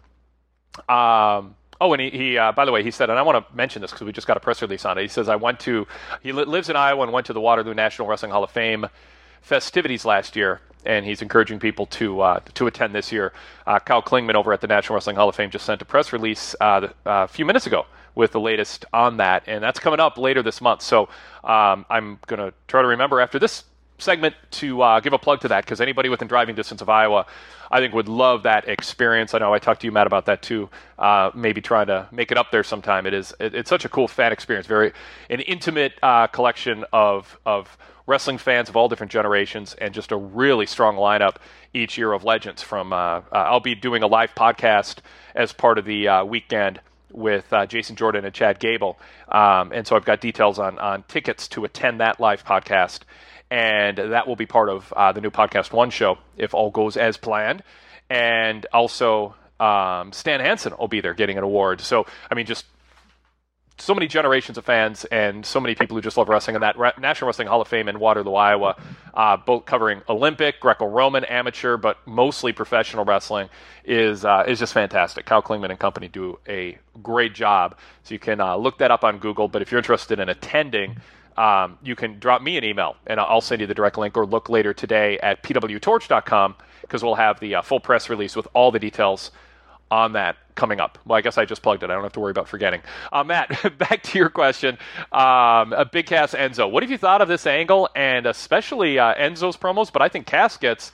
And he by the way, he said, and I want to mention this because we just got a press release on it. He says, he lives in Iowa and went to the Waterloo National Wrestling Hall of Fame festivities last year, and he's encouraging people to attend this year. Kyle Klingman over at the National Wrestling Hall of Fame just sent a press release a few minutes ago with the latest on that, and that's coming up later this month. So I'm going to try to remember after this segment to give a plug to that, because anybody within driving distance of Iowa, I think, would love that experience. I know I talked to you, Matt, about that too. Maybe trying to make it up there sometime. It's such a cool fan experience. An intimate collection of wrestling fans of all different generations, and just a really strong lineup each year of legends. From I'll be doing a live podcast as part of the weekend with Jason Jordan and Chad Gable, and so I've got details on tickets to attend that live podcast. And that will be part of the new Podcast One show, if all goes as planned. And also, Stan Hansen will be there getting an award. So, I mean, just so many generations of fans and so many people who just love wrestling. And that National Wrestling Hall of Fame in Waterloo, Iowa, both covering Olympic, Greco-Roman, amateur, but mostly professional wrestling, is just fantastic. Kyle Klingman and company do a great job. So you can look that up on Google. But if you're interested in attending, you can drop me an email, and I'll send you the direct link, or look later today at pwtorch.com, because we'll have the full press release with all the details on that coming up. Well, I guess I just plugged it. I don't have to worry about forgetting. Matt, back to your question. A Big Cass Enzo. What have you thought of this angle, and especially Enzo's promos? But I think Cass gets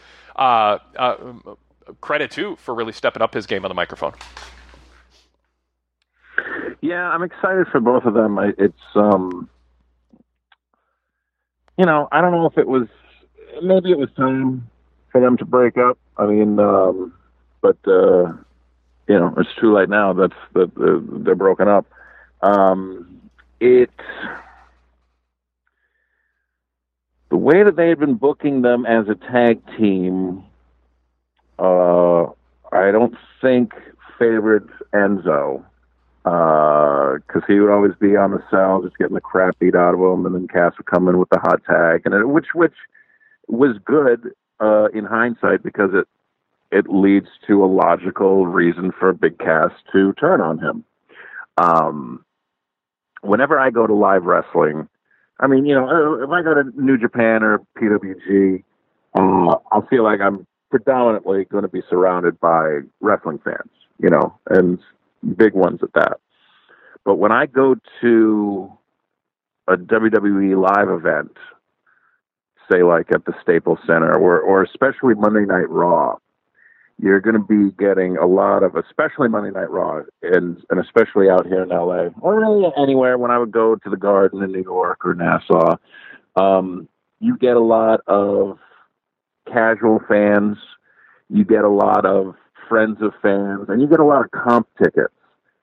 credit, too, for really stepping up his game on the microphone. Yeah, I'm excited for both of them. I don't know if maybe it was time for them to break up. I mean, but it's too late now that they're broken up. way that they had been booking them as a tag team, I don't think favored Enzo, because he would always be on the cell, just getting the crap beat out of him, and then Cass would come in with the hot tag, and which was good in hindsight, because it leads to a logical reason for Big Cass to turn on him. Whenever I go to live wrestling, I mean, if I go to New Japan or PWG, I feel like I'm predominantly going to be surrounded by wrestling fans, and big ones at that. But when I go to a WWE live event, say like at the Staples Center or especially Monday Night Raw, you're going to be getting a lot of, especially Monday Night Raw, and especially out here in LA, or really anywhere. When I would go to the Garden in New York or Nassau, you get a lot of casual fans, you get a lot of friends of fans, and you get a lot of comp tickets.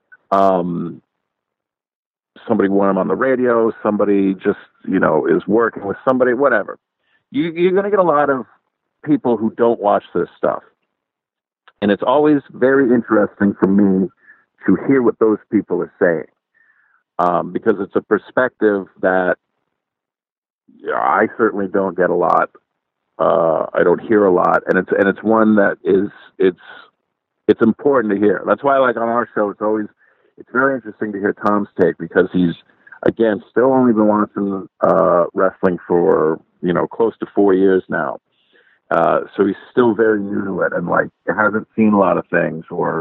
Somebody won them on the radio, somebody just, is working with somebody, whatever. You're going to get a lot of people who don't watch this stuff. And it's always very interesting for me to hear what those people are saying, because it's a perspective that I certainly don't get a lot. I don't hear a lot, and it's one that it's important to hear. That's why, like on our show, it's very interesting to hear Tom's take, because he's, again, still only been watching wrestling for close to 4 years now. So he's still very new to it, and like hasn't seen a lot of things, or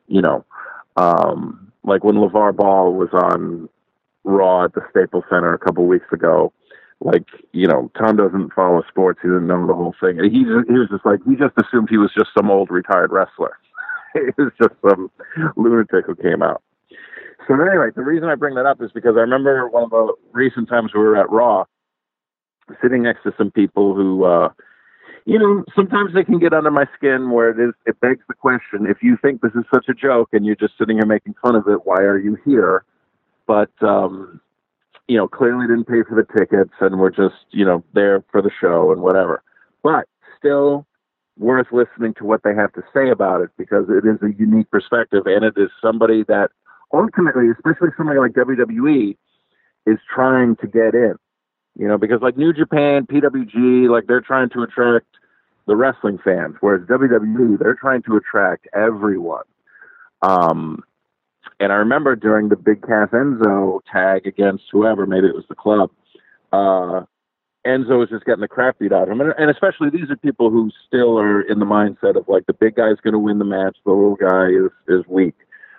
like when LeVar Ball was on Raw at the Staples Center a couple weeks ago. Like, Tom doesn't follow sports. He didn't know the whole thing. He was just like, he just assumed he was just some old retired wrestler. He was just some lunatic who came out. So anyway, the reason I bring that up is because I remember one of the recent times we were at Raw, sitting next to some people who, sometimes they can get under my skin, where it begs the question, if you think this is such a joke and you're just sitting here making fun of it, why are you here? But, clearly didn't pay for the tickets and we're just, there for the show and whatever. But still worth listening to what they have to say about it, because it is a unique perspective, and it is somebody that ultimately, especially somebody like WWE, is trying to get in. Because like New Japan, PWG, like they're trying to attract the wrestling fans, whereas WWE, they're trying to attract everyone. And I remember during the Big Cass Enzo tag against whoever, maybe it was the Club, Enzo was just getting the crap beat out of him. And especially these are people who still are in the mindset of like, the big guy's going to win the match, the little guy is weak.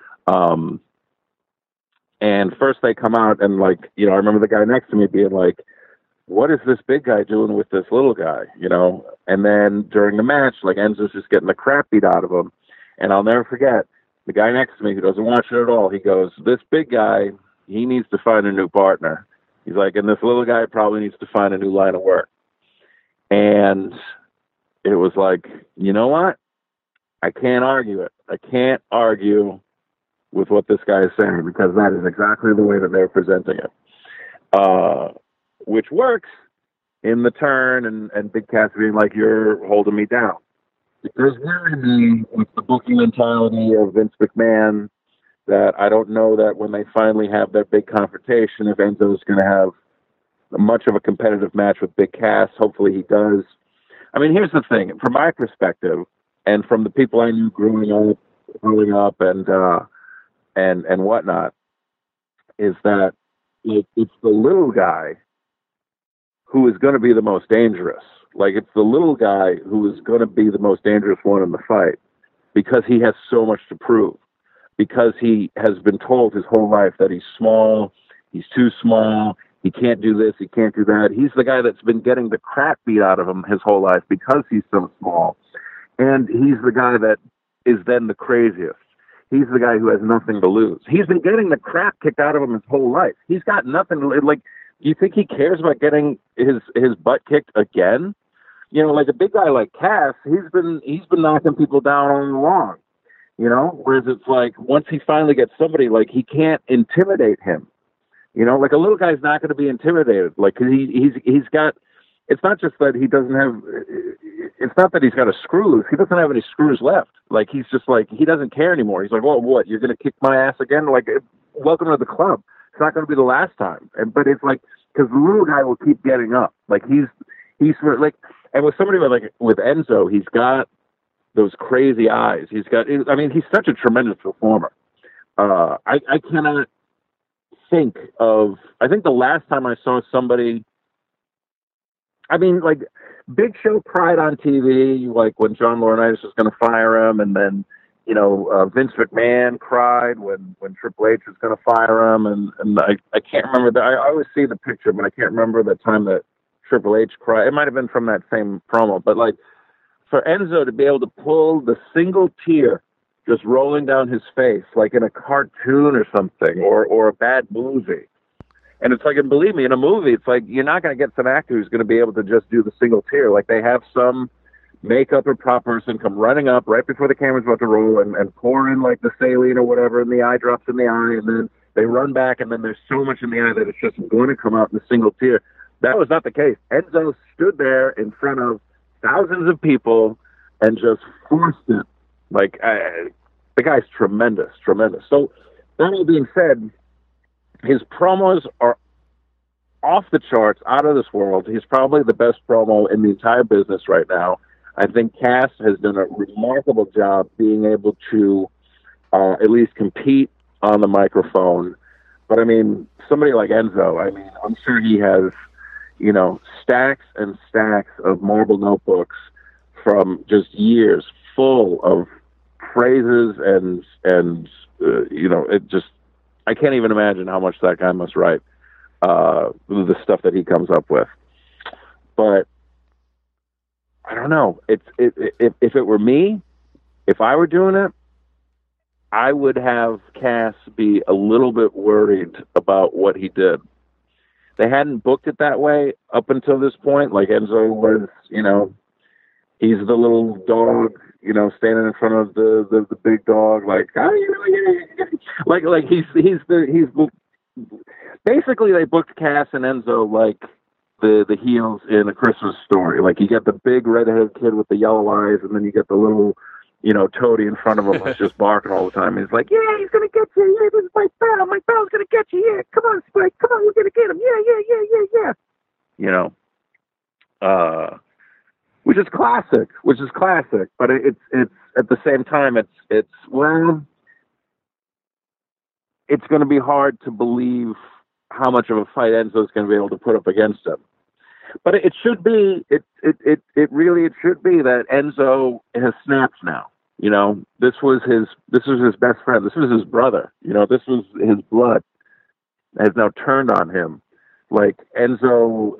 And first they come out and like, I remember the guy next to me being like, what is this big guy doing with this little guy? And then during the match, like Enzo's just getting the crap beat out of him. And I'll never forget, the guy next to me who doesn't watch it at all, he goes, this big guy, he needs to find a new partner. He's like, and this little guy probably needs to find a new line of work. And it was like, you know what? I can't argue it. I can't argue with what this guy is saying, because that is exactly the way that they're presenting it. Which works in the turn and Big Cass being like, you're holding me down. There's worry me with the booking mentality of Vince McMahon that I don't know that when they finally have their big confrontation, if Enzo's going to have much of a competitive match with Big Cass. Hopefully he does. I mean, here's the thing. From my perspective, and from the people I knew growing up and whatnot, is that it's the little guy who is going to be the most dangerous. Like, it's the little guy who is going to be the most dangerous one in the fight, because he has so much to prove, because he has been told his whole life that he's small, he's too small, he can't do this, he can't do that. He's the guy that's been getting the crap beat out of him his whole life because he's so small. And he's the guy that is then the craziest. He's the guy who has nothing to lose. He's been getting the crap kicked out of him his whole life. He's got nothing to, like, do you think he cares about getting his butt kicked again? Like a big guy like Cass, he's been knocking people down all along, whereas it's like, once he finally gets somebody, like, he can't intimidate him, like a little guy's not going to be intimidated. Like, he's got it's not just that he doesn't have. It's not that he's got a screw loose. He doesn't have any screws left. Like, he's just like, he doesn't care anymore. He's like, well, what? You're going to kick my ass again? Like, welcome to the club. It's not going to be the last time. But it's like, because the little guy will keep getting up. Like, he's like, and with somebody with Enzo, he's got those crazy eyes. He's such a tremendous performer. I cannot think of, I think the last time I saw somebody, like, Big Show cried on TV, like when John Laurinaitis was going to fire him, and then, Vince McMahon cried when Triple H was going to fire him, and I can't remember that. I always see the picture, but I can't remember the time that Triple H cried. It might have been from that same promo, but like, for Enzo to be able to pull the single tear just rolling down his face, like in a cartoon or something, or a bad movie. And it's like, and believe me, in a movie, it's like, you're not going to get some actor who's going to be able to just do the single tear. Like, they have some makeup or prop person come running up right before the camera's about to roll and pour in like the saline or whatever, and the eye drops in the eye, and then they run back, and then there's so much in the eye that it's just going to come out in a single tear. That was not the case. Enzo stood there in front of thousands of people and just forced it. Like, the guy's tremendous. So, that all being said, his promos are off the charts, out of this world. He's probably the best promo in the entire business right now. I think Cass has done a remarkable job being able to at least compete on the microphone. But, somebody like Enzo, I'm sure he has, stacks and stacks of marble notebooks from just years full of phrases and it just, I can't even imagine how much that guy must write, the stuff that he comes up with. But I don't know. If it were me, if I were doing it, I would have Cass be a little bit worried about what he did. They hadn't booked it that way up until this point. Like, Enzo was, he's the little dog, standing in front of the big dog, like, like he's basically, they booked Cass and Enzo like the heels in A Christmas Story. Like, you get the big redheaded kid with the yellow eyes, and then you get the little, toady in front of him who's just barking all the time. He's like, yeah, he's gonna get you. Yeah, this is my pal. My pal's gonna get you. Yeah, come on, Spike. Come on, we're gonna get him. Yeah. Which is classic. But it's at the same time, it's going to be hard to believe how much of a fight Enzo's going to be able to put up against him. But it should be, it should be that Enzo has snapped now. This was his best friend. This was his brother. This was his blood has now turned on him. Like, Enzo,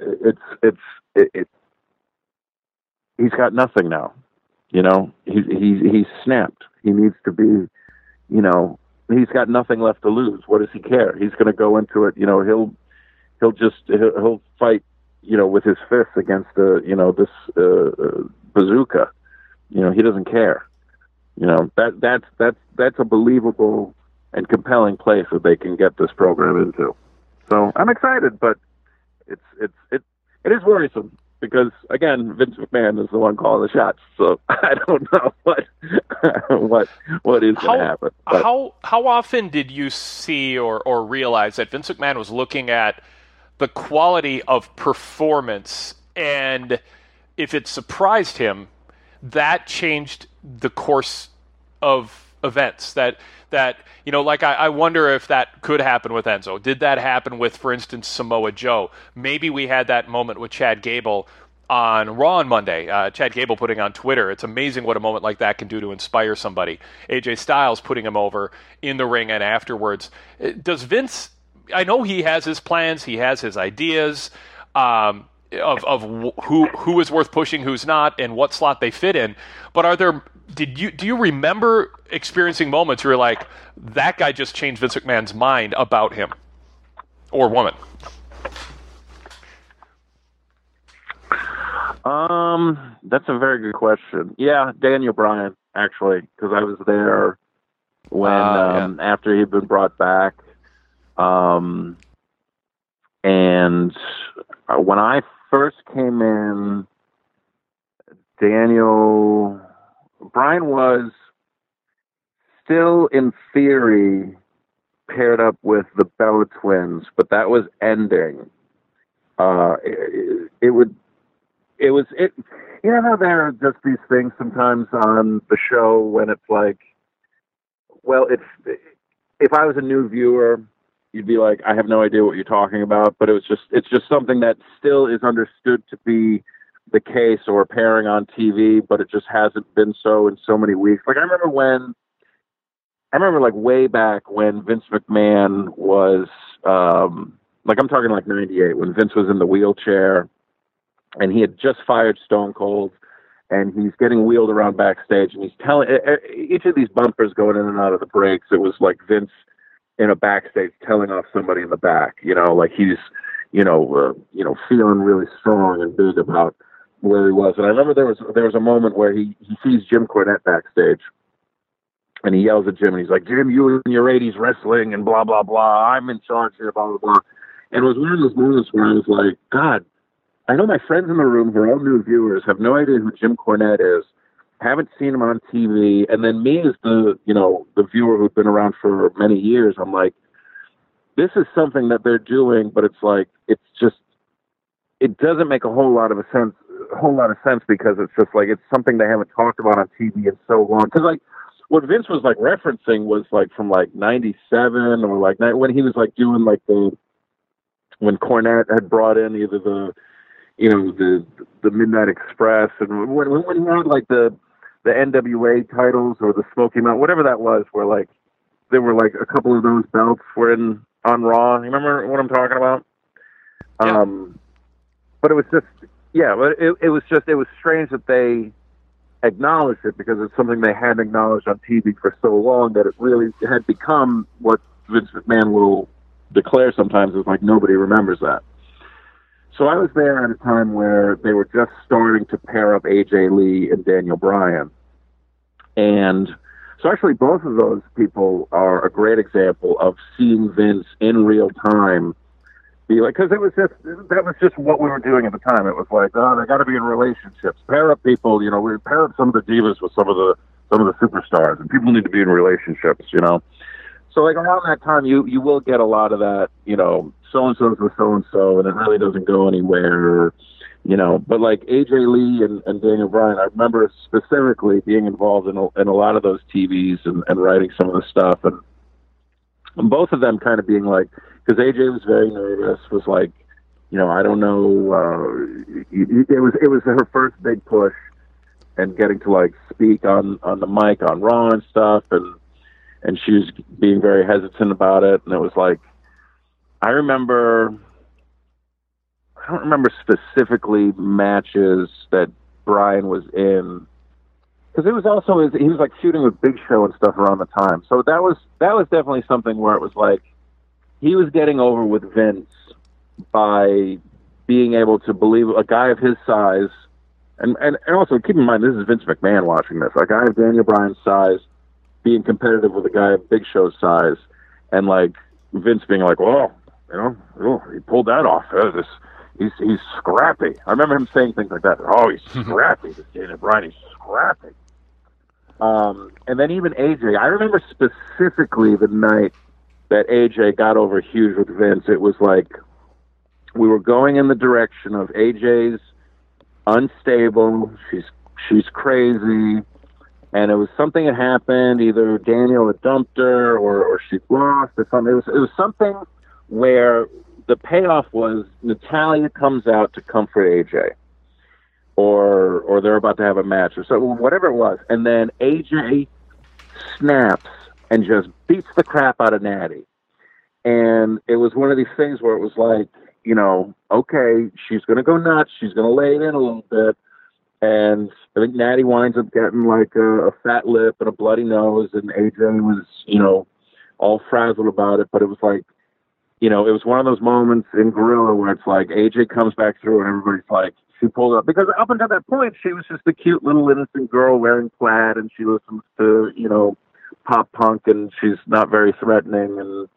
he's got nothing now. He's snapped. He needs to be, he's got nothing left to lose. What does he care? He's going to go into it. He'll fight, with his fists against this bazooka. He doesn't care. That's a believable and compelling place that they can get this program into. So I'm excited, but it is worrisome. Because, again, Vince McMahon is the one calling the shots, so I don't know what is going to happen. But how often did you see or realize that Vince McMahon was looking at the quality of performance, and if it surprised him, that changed the course of events? That I wonder if that could happen with Enzo. Did that happen with, for instance, Samoa Joe? Maybe we had that moment with Chad Gable on Raw on Monday. Chad Gable putting on Twitter, it's amazing what a moment like that can do to inspire somebody. AJ Styles putting him over in the ring and afterwards. Does Vince, I know he has his plans, he has his ideas of who is worth pushing, who's not, and what slot they fit in, but do you remember experiencing moments where you're like, that guy just changed Vince McMahon's mind about him or woman? That's a very good question. Yeah, Daniel Bryan, actually, because I was there when after he'd been brought back, and when I first came in, Brian was still in theory paired up with the Bella Twins, but that was ending. You know how there are just these things sometimes on the show when it's like, well, if I was a new viewer, you'd be like, I have no idea what you're talking about, but it's just something that still is understood to be the case or pairing on TV, but it just hasn't been so in so many weeks. Like I remember like way back when Vince McMahon was, like I'm talking like 98, when Vince was in the wheelchair and he had just fired Stone Cold and he's getting wheeled around backstage and he's telling each of these bumpers going in and out of the breaks. It was like Vince in a backstage telling off somebody in the back, like he's, feeling really strong and big about where he was. And I remember there was a moment where he sees Jim Cornette backstage and he yells at Jim and he's like, Jim, you in your 80s wrestling and blah, blah, blah. I'm in charge here, blah, blah, blah. And it was one of those moments where I was like, God, I know my friends in the room who are all new viewers have no idea who Jim Cornette is, haven't seen him on TV. And then me as the viewer who'd been around for many years, I'm like, this is something that they're doing, but it's like, it doesn't make a whole lot of sense because it's just like, it's something they haven't talked about on TV in so long. Cause like, what Vince was like referencing was like from like 97 or like when he was like doing like when Cornette had brought in either the Midnight Express and when he had like the NWA titles or the Smoky Mountain, whatever that was, where like there were like a couple of those belts were on Raw. You remember what I'm talking about? Yeah. But it was just, it was strange that they acknowledged it because it's something they hadn't acknowledged on TV for so long that it really had become what Vince McMahon will declare sometimes is like nobody remembers that. So I was there at a time where they were just starting to pair up AJ Lee and Daniel Bryan. And so actually both of those people are a great example of seeing Vince in real time be like, because that was just what we were doing at the time. It was like, they got to be in relationships. Pair up people, we pair up some of the divas with some of the superstars, and people need to be in relationships, So like around that time, you will get a lot of that, so and so's with so and so, and it really doesn't go anywhere, But like AJ Lee and Daniel Bryan, I remember specifically being involved in a lot of those TVs and writing some of the stuff, and both of them kind of being like, because AJ was very nervous, was like, I don't know, it was her first big push, and getting to like speak on the mic on Raw and stuff, and she was being very hesitant about it, and it was like, I don't remember specifically matches that Brian was in, because it was also he was like shooting with Big Show and stuff around the time, so that was definitely something where it was like he was getting over with Vince by being able to believe a guy of his size, and also keep in mind this is Vince McMahon watching this, a guy of Daniel Bryan's size being competitive with a guy of Big Show's size, and like Vince being like, well, he pulled that off. He's scrappy. I remember him saying things like that. Oh, he's scrappy. This Daniel Bryan, he's scrappy. And then even AJ, I remember specifically the night that AJ got over huge with Vince. It was like we were going in the direction of AJ's unstable. She's crazy. And it was something that happened. Either Daniel had dumped her or she lost or something. It was something where the payoff was Natalya comes out to comfort AJ. Or they're about to have a match or so, whatever it was. And then AJ snaps and just beats the crap out of Natty. And it was one of these things where it was like, okay, she's going to go nuts. She's going to lay it in a little bit. And I think Natty winds up getting like a fat lip and a bloody nose, and AJ was, all frazzled about it. But it was like, it was one of those moments in Gorilla where it's like AJ comes back through and everybody's like, she pulled up. Because up until that point, she was just a cute little innocent girl wearing plaid, and she listens to, pop punk, and she's not very threatening, and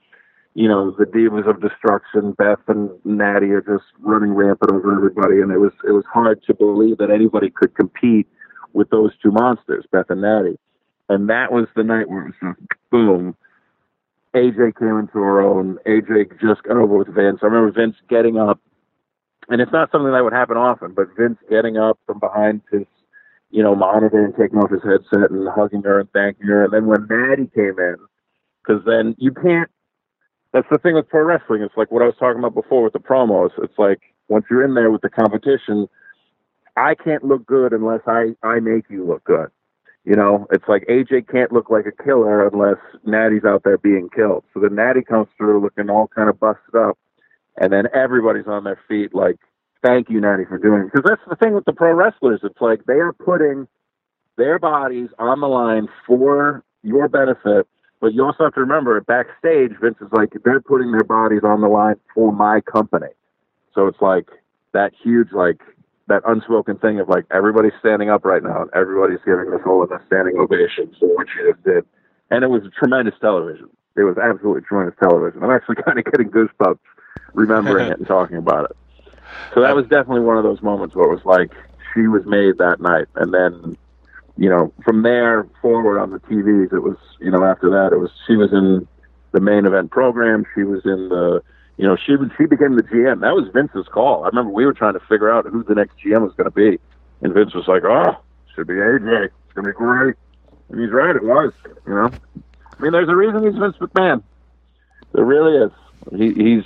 the Divas of Destruction, Beth and Natty are just running rampant over everybody, and it was hard to believe that anybody could compete with those two monsters, Beth and Natty. And that was the night where it was just boom. AJ came into her own. AJ just got over with Vince. I remember Vince getting up, and it's not something that would happen often, but Vince getting up from behind his, monitor and taking off his headset and hugging her and thanking her. And then when Natty came in, because then you can't. That's the thing with pro wrestling. It's like what I was talking about before with the promos. It's like once you're in there with the competition, I can't look good unless I make you look good. It's like AJ can't look like a killer unless Natty's out there being killed. So then Natty comes through looking all kind of busted up, and then everybody's on their feet like, thank you, Natty, for doing it. Because that's the thing with the pro wrestlers. It's like they are putting their bodies on the line for your benefit. But you also have to remember, backstage, Vince is like, they're putting their bodies on the line for my company. So it's like that huge, that unspoken thing of everybody's standing up right now and everybody's giving this whole standing ovation for what she just did. And it was tremendous television. It was absolutely tremendous television. I'm actually kind of getting goosebumps remembering it and talking about it. So that was definitely one of those moments where it was like she was made that night. And then, from there forward on the TVs, it was, after that, she was in the main event program. She was in the, she became the GM. That was Vince's call. I remember we were trying to figure out who the next GM was going to be. And Vince was like, should be AJ. It's going to be great. And he's right, it was, I mean, there's a reason he's Vince McMahon. There really is. He's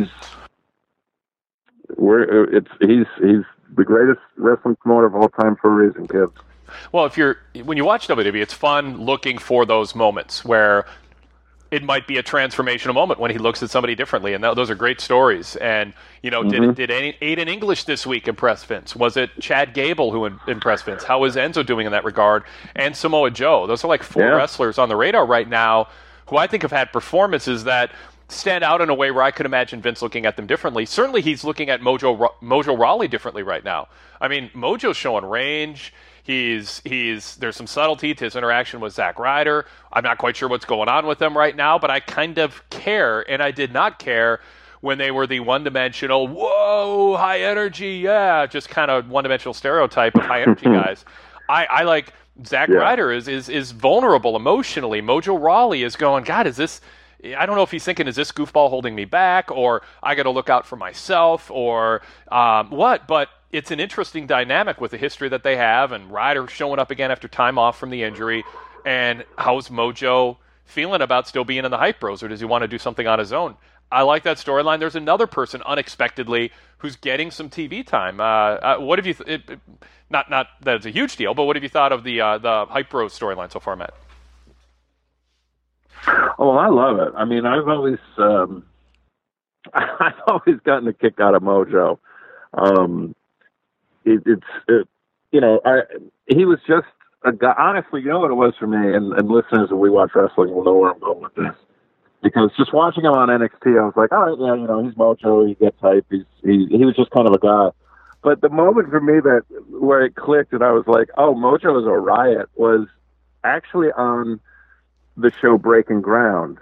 the greatest wrestling promoter of all time for a reason, kids. Well, when you watch WWE, it's fun looking for those moments where it might be a transformational moment when he looks at somebody differently, and those are great stories. And did Aiden English this week impress Vince? Was it Chad Gable who impressed Vince? How is Enzo doing in that regard? And Samoa Joe. Those are four wrestlers on the radar right now who I think have had performances that stand out in a way where I could imagine Vince looking at them differently. Certainly, he's looking at Mojo Rawley differently right now. I mean, Mojo's showing range. There's some subtlety to his interaction with Zack Ryder. I'm not quite sure what's going on with them right now, but I kind of care, and I did not care when they were the one-dimensional, whoa, high energy, just kind of one-dimensional stereotype of high energy guys. I like Zack Ryder is vulnerable emotionally. Mojo Rawley is going, God, is this? I don't know if he's thinking, is this goofball holding me back, or I got to look out for myself, or what? But it's an interesting dynamic with the history that they have, and Ryder showing up again after time off from the injury. And how's Mojo feeling about still being in the Hype Bros, or does he want to do something on his own? I like that storyline. There's another person unexpectedly who's getting some TV time. What have you? Not that it's a huge deal, but what have you thought of the Hype Bros storyline so far, Matt? Oh, well, I love it. I mean, I've always gotten a kick out of Mojo. He was just a guy. Honestly, you know what it was for me, and listeners who we watch wrestling will know where I'm going with this. Because just watching him on NXT, I was like, all right, yeah, he's Mojo, he gets hype, he was just kind of a guy. But the moment for me where it clicked and I was like, oh, Mojo is a riot, was actually on the show Breaking Ground,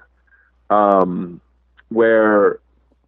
where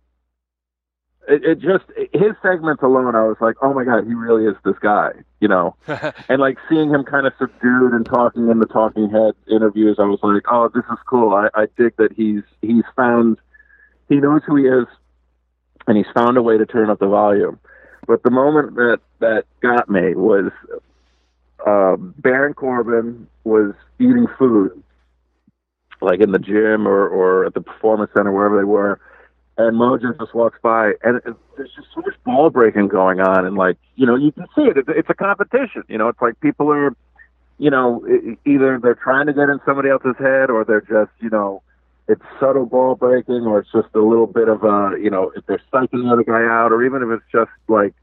it just, his segments alone, I was like, oh my God, he really is this guy, and seeing him kind of subdued and talking in the talking head interviews, I was like, oh, this is cool. I dig that he knows who he is, and he's found a way to turn up the volume. But the moment that got me was Baron Corbin was eating food, in the gym or at the performance center, wherever they were, and Mojo just walks by, and there's just so much ball breaking going on, and you can see it. It's a competition. It's like people are, either they're trying to get in somebody else's head, or they're just, it's subtle ball breaking, or it's just a little bit of a, if they're psyching the other guy out, or even if it's just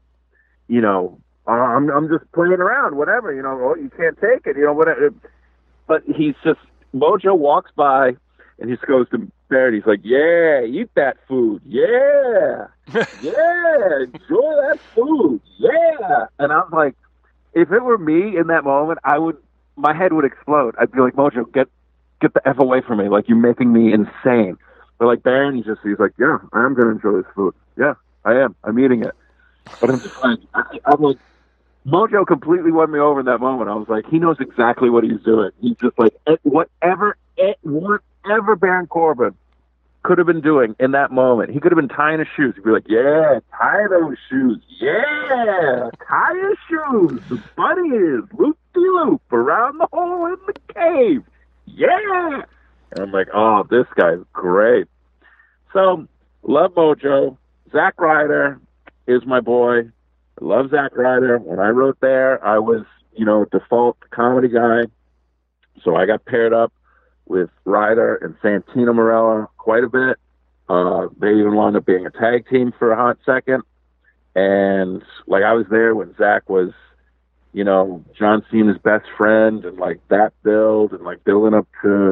I'm just playing around, whatever, oh, you can't take it, whatever. But he's just, Mojo walks by, and he just goes to Barrett. He's like, yeah, eat that food. Yeah. Yeah, enjoy that food. Yeah. And I was like, if it were me in that moment, my head would explode. I'd be like, Mojo, get the F away from me. You're making me insane. But like Baron, he's like, yeah, I am going to enjoy this food. Yeah, I am. I'm eating it. But I'm just like, I'm like, Mojo completely won me over in that moment. I was like, he knows exactly what he's doing. He's just like, whatever Baron Corbin could have been doing in that moment, he could have been tying his shoes. He'd be like, yeah, tie those shoes. Yeah, tie his shoes. The bunny is loop-de-loop around the hole in the cave. Yeah. And I'm like, oh, this guy's great. So, love Mojo. Zack Ryder is my boy. I love Zack Ryder. When I wrote there, I was, default comedy guy. So I got paired up with Ryder and Santino Marella quite a bit. They even wound up being a tag team for a hot second. And, like, I was there when Zack was, John Cena's best friend and, like, that build and, like, building up to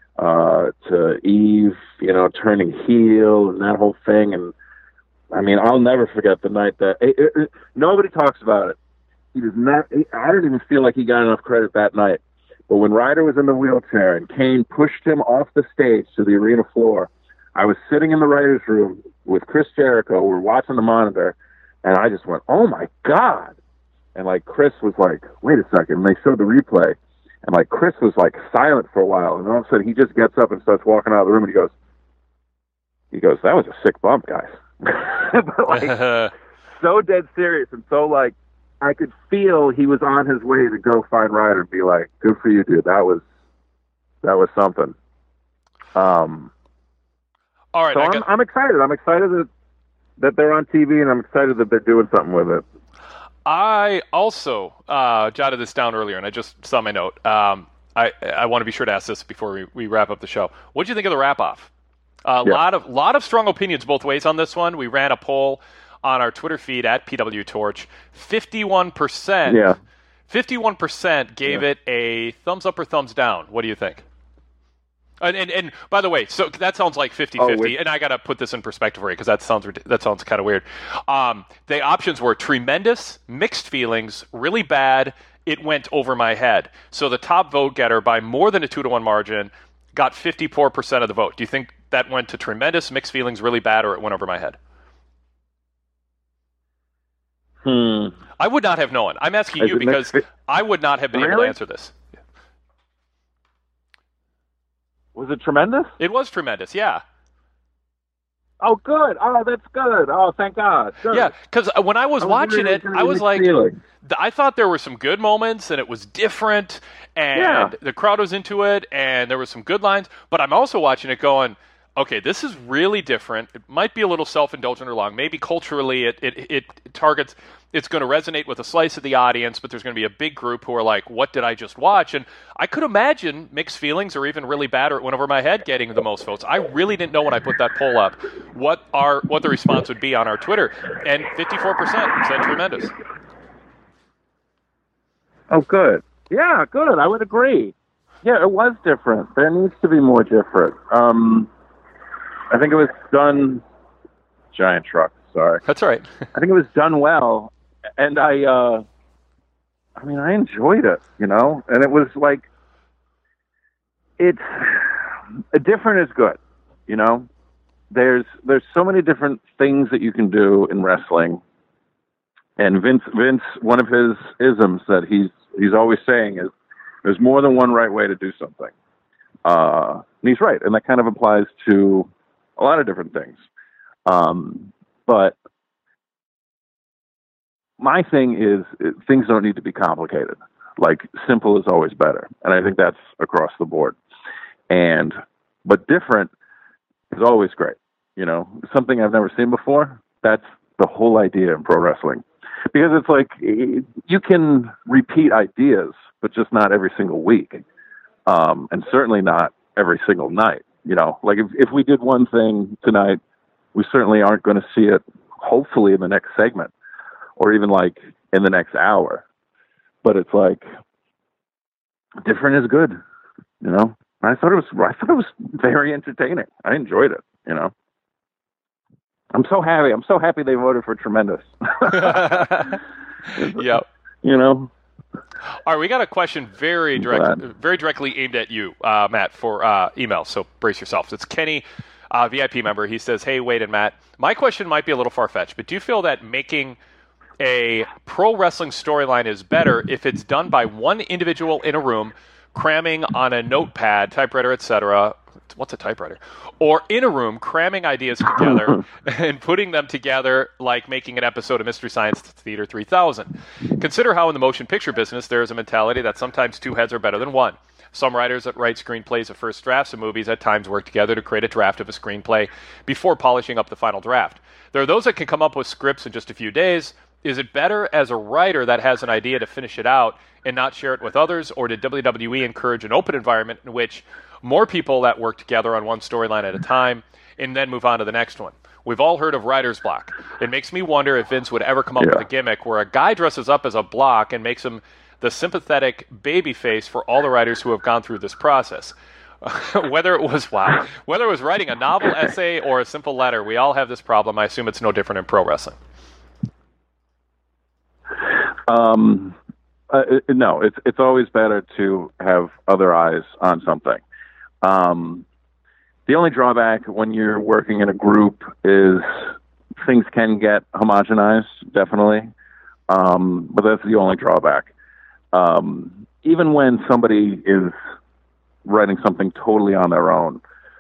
Eve, turning heel and that whole thing. And, I mean, I'll never forget the night that nobody talks about it. He does not. I don't even feel like he got enough credit that night. But when Ryder was in the wheelchair and Kane pushed him off the stage to the arena floor, I was sitting in the writers' room with Chris Jericho. We were watching the monitor, and I just went, "Oh my God!" And like Chris was like, "Wait a second." And they showed the replay, and like Chris was like silent for a while, and all of a sudden he just gets up and starts walking out of the room, and he goes, "That was a sick bump, guys." But like, so dead serious, and so like, I could feel he was on his way to go find Ryder and be like, "Good for you, dude. That was something." All right, so I'm excited. I'm excited that they're on TV, and I'm excited that they're doing something with it. I also jotted this down earlier, and I just saw my note. I want to be sure to ask this before we wrap up the show. What did you think of the wrap-off? Lot of strong opinions both ways on this one. We ran a poll on our Twitter feed at PWTorch. 51%. 51% gave it a thumbs up or thumbs down. What do you think? And by the way, so that sounds like 50-50, and I got to put this in perspective for you because that sounds kind of weird. The options were tremendous, mixed feelings, really bad, it went over my head. So the top vote getter by more than a 2-to-1 margin got 54% of the vote. Do you think that went to tremendous, mixed feelings, really bad, or it went over my head? I would not have known. I'm asking you because I would not have been able to answer this. Was it tremendous? It was tremendous, yeah. Oh, good. Oh, that's good. Oh, thank God. Good. Yeah, because when I was watching it, I was like, I thought there were some good moments, and it was different, and the crowd was into it, and there were some good lines, but I'm also watching it going, okay, this is really different. It might be a little self-indulgent or long. Maybe culturally it targets, it's going to resonate with a slice of the audience, but there's going to be a big group who are like, what did I just watch? And I could imagine mixed feelings or even really bad or it went over my head getting the most votes. I really didn't know when I put that poll up what the response would be on our Twitter. And 54% said tremendous. Oh, good. Yeah, good. I would agree. Yeah, it was different. There needs to be more different. I think it was done. Giant truck. Sorry. That's all right. I think it was done well, and I enjoyed it, and it was like, it's different is good, There's so many different things that you can do in wrestling, and Vince, one of his isms that he's always saying is, there's more than one right way to do something, and he's right, and that kind of applies to a lot of different things. But my thing is, things don't need to be complicated. Like, simple is always better. And I think that's across the board. But different is always great. Something I've never seen before. That's the whole idea in pro wrestling. Because it's like, you can repeat ideas, but just not every single week. And certainly not every single night. Like if we did one thing tonight, we certainly aren't going to see it, hopefully, in the next segment or even like in the next hour. But it's like, different is good, I thought it was very entertaining. I enjoyed it, I'm so happy. I'm so happy they voted for tremendous. Yep. All right, we got a question very directly aimed at you, Matt, for email. So brace yourselves. It's Kenny VIP member. He says, "Hey, Wade and Matt, my question might be a little far-fetched, but do you feel that making a pro wrestling storyline is better if it's done by one individual in a room, cramming on a notepad, typewriter, etc.? What's a typewriter? Or in a room, cramming ideas together and putting them together like making an episode of Mystery Science Theater 3000. Consider how in the motion picture business there is a mentality that sometimes two heads are better than one. Some writers that write screenplays of first drafts of movies at times work together to create a draft of a screenplay before polishing up the final draft. There are those that can come up with scripts in just a few days. Is it better as a writer that has an idea to finish it out and not share it with others, or did WWE encourage an open environment in which more people that work together on one storyline at a time and then move on to the next one? We've all heard of writer's block. It makes me wonder if Vince would ever come up with a gimmick where a guy dresses up as a block and makes him the sympathetic baby face for all the writers who have gone through this process. Whether it was writing a novel, essay, or a simple letter, we all have this problem. I assume it's no different in pro wrestling. No, it's always better to have other eyes on something. The only drawback when you're working in a group is things can get homogenized, definitely. But that's the only drawback. Even when somebody is writing something totally on their own,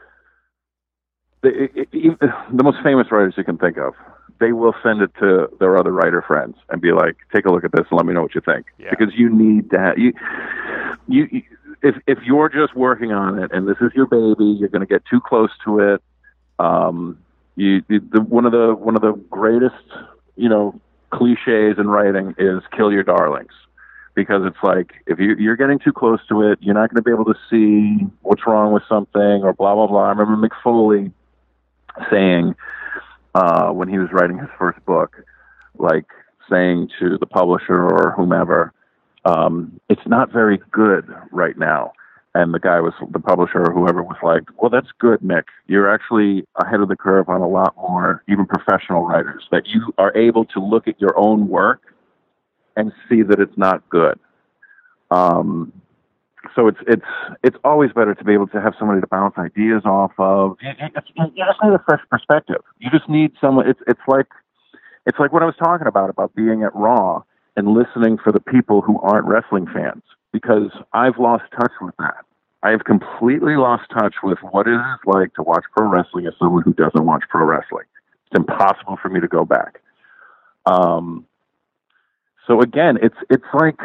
the most famous writers you can think of, they will send it to their other writer friends and be like, take a look at this and let me know what you think. Yeah. Because you need to have, if you're just working on it and this is your baby, you're going to get too close to it. One of the greatest, cliches in writing is kill your darlings, because it's like, if you're getting too close to it, you're not going to be able to see what's wrong with something or blah, blah, blah. I remember Mick Foley saying, when he was writing his first book, like saying to the publisher or whomever, it's not very good right now. And the publisher or whoever was like, well, that's good, Mick. You're actually ahead of the curve on a lot more, even professional writers, that you are able to look at your own work and see that it's not good. So it's always better to be able to have somebody to bounce ideas off of. You just need a fresh perspective. You just need someone. It's like what I was talking about being at Raw and listening for the people who aren't wrestling fans, because I've lost touch with that. I have completely lost touch with what it is like to watch pro wrestling as someone who doesn't watch pro wrestling. It's impossible for me to go back. So again, it's like,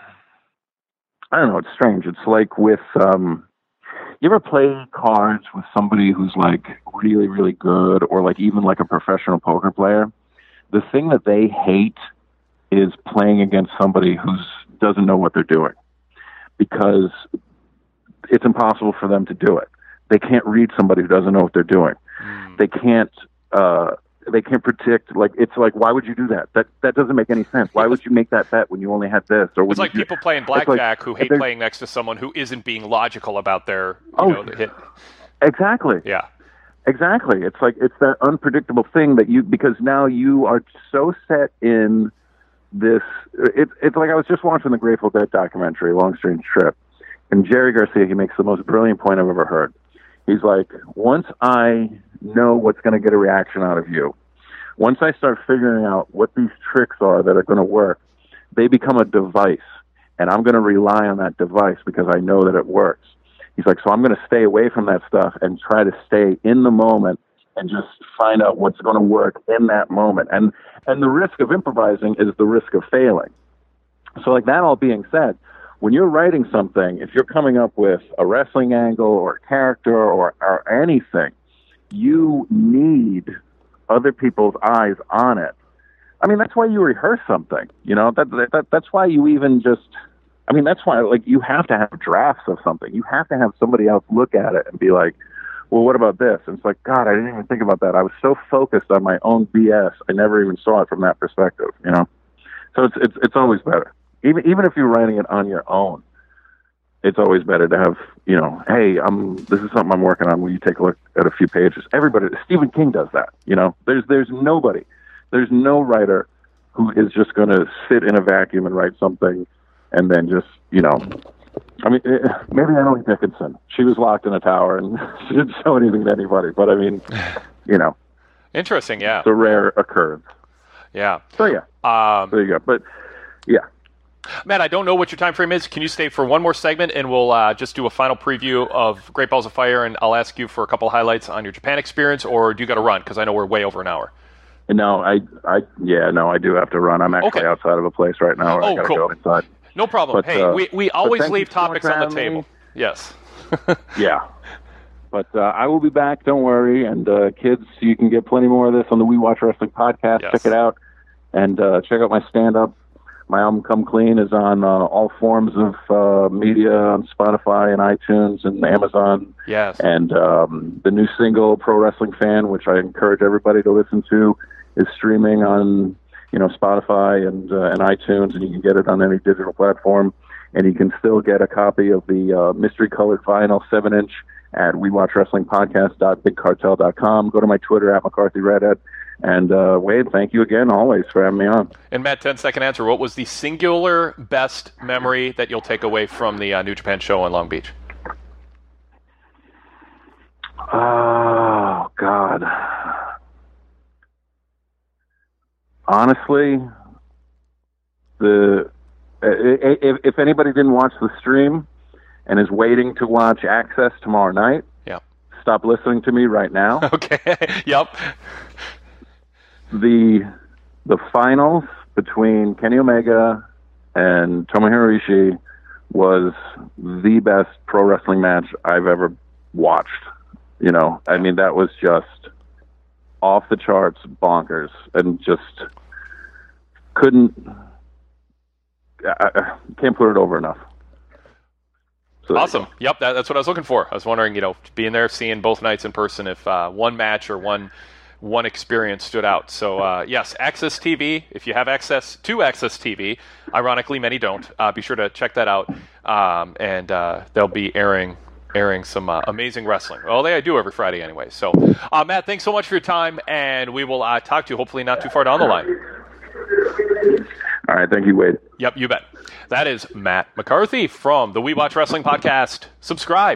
I don't know, it's strange. It's like with, you ever play cards with somebody who's like really, really good, or like even like a professional poker player? The thing that they hate is playing against somebody who doesn't know what they're doing, because it's impossible for them to do it. They can't read somebody who doesn't know what they're doing. They can't predict, like, it's like, why would you do that? That doesn't make any sense. Why would you make that bet when you only had this? Or it's like people playing blackjack who hate playing next to someone who isn't being logical about their, the hit. Exactly. Yeah. Exactly. It's like, it's that unpredictable thing that because now you are so set in this, it's like I was just watching the Grateful Dead documentary, Long Strange Trip, and Jerry Garcia, he makes the most brilliant point I've ever heard. He's like, once I know what's going to get a reaction out of you, once I start figuring out what these tricks are that are going to work, they become a device, and I'm going to rely on that device because I know that it works. He's like, so I'm going to stay away from that stuff and try to stay in the moment and just find out what's going to work in that moment. And the risk of improvising is the risk of failing. So like that all being said, when you're writing something, if you're coming up with a wrestling angle or a character or anything, you need other people's eyes on it. I mean, that's why you rehearse something, that's why you even just, that's why, like, you have to have drafts of something. You have to have somebody else look at it and be like, well, what about this? And it's like, God, I didn't even think about that. I was so focused on my own BS, I never even saw it from that perspective, So it's always better. Even if you're writing it on your own, it's always better to have, hey, this is something I'm working on. Will you take a look at a few pages? Everybody, Stephen King does that. There's no writer who is just going to sit in a vacuum and write something and then just, I mean, maybe Emily Dickinson. She was locked in a tower and she didn't show anything to anybody. But I mean, Interesting, yeah. It's a rare occurrence. Yeah. So yeah, there you go. But yeah. Matt, I don't know what your time frame is. Can you stay for one more segment, and we'll just do a final preview of Great Balls of Fire, and I'll ask you for a couple of highlights on your Japan experience, or do you got to run? Because I know we're way over an hour. No, I do have to run. I'm actually outside of a place right now. I got to go inside. No problem. Hey, we always leave topics on the table. Me. Yes. Yeah. But I will be back, don't worry. And kids, you can get plenty more of this on the We Watch Wrestling podcast. Yes. Check it out. And check out my stand-up. My album, Come Clean, is on all forms of media, on Spotify and iTunes and Amazon. Yes. And the new single, Pro Wrestling Fan, which I encourage everybody to listen to, is streaming on Spotify and iTunes, and you can get it on any digital platform. And you can still get a copy of the mystery-colored vinyl 7-inch at WeWatchWrestlingPodcast.BigCartel.com. Go to my Twitter, @McCarthyRedhead. And Wade, thank you again, always, for having me on. And Matt, 10-second answer. What was the singular best memory that you'll take away from the New Japan show in Long Beach? Oh, God. Honestly, if anybody didn't watch the stream and is waiting to watch Access tomorrow night, stop listening to me right now. Okay. Yep. The finals between Kenny Omega and Tomohiro Ishii was the best pro wrestling match I've ever watched. I mean, that was just off the charts, bonkers, and just can't put it over enough. So awesome. Yep, that's what I was looking for. I was wondering, being there, seeing both nights in person, if one match or one experience stood out. So, yes, Access TV, if you have access to Access TV, ironically, many don't, be sure to check that out, and they'll be airing some amazing wrestling. Well, they do every Friday anyway. So, Matt, thanks so much for your time, and we will talk to you hopefully not too far down the line. All right, thank you, Wade. Yep, you bet. That is Matt McCarthy from the We Watch Wrestling podcast. Subscribe.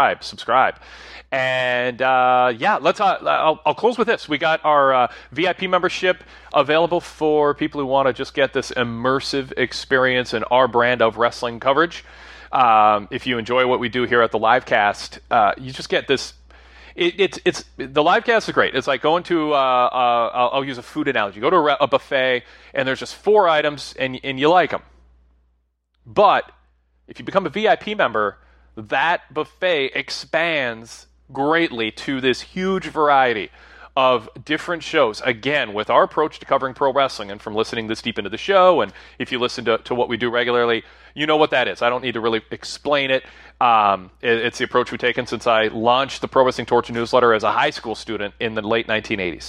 And let's. I'll close with this. We got our VIP membership available for people who want to just get this immersive experience in our brand of wrestling coverage. If you enjoy what we do here at the Livecast, you just get this. It's the Livecast is great. It's like going to I'll use a food analogy. Go to a buffet and there's just 4 items and you like them. But if you become a VIP member, that buffet expands greatly to this huge variety of different shows. Again, with our approach to covering pro wrestling, and from listening this deep into the show, and if you listen to what we do regularly, you know what that is. I don't need to really explain it. It's the approach we've taken since I launched the Pro Wrestling Torture newsletter as a high school student in the late 1980s.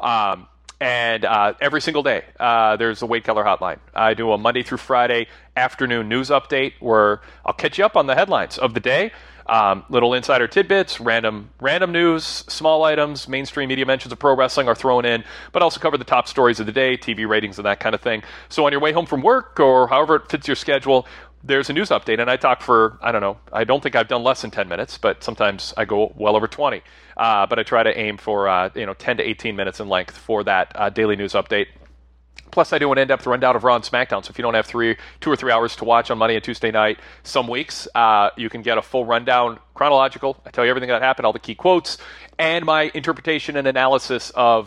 And every single day, there's a Wade Keller hotline. I do a Monday through Friday afternoon news update where I'll catch you up on the headlines of the day. Little insider tidbits, random news, small items, mainstream media mentions of pro wrestling are thrown in, but also cover the top stories of the day, TV ratings, and that kind of thing. So on your way home from work or however it fits your schedule, there's a news update, and I talk for, I don't think I've done less than 10 minutes, but sometimes I go well over 20. But I try to aim for 10 to 18 minutes in length for that daily news update. Plus, I do an in-depth rundown of Raw and SmackDown, so if you don't have 2 or 3 hours to watch on Monday and Tuesday night, some weeks, you can get a full rundown, chronological. I tell you everything that happened, all the key quotes, and my interpretation and analysis of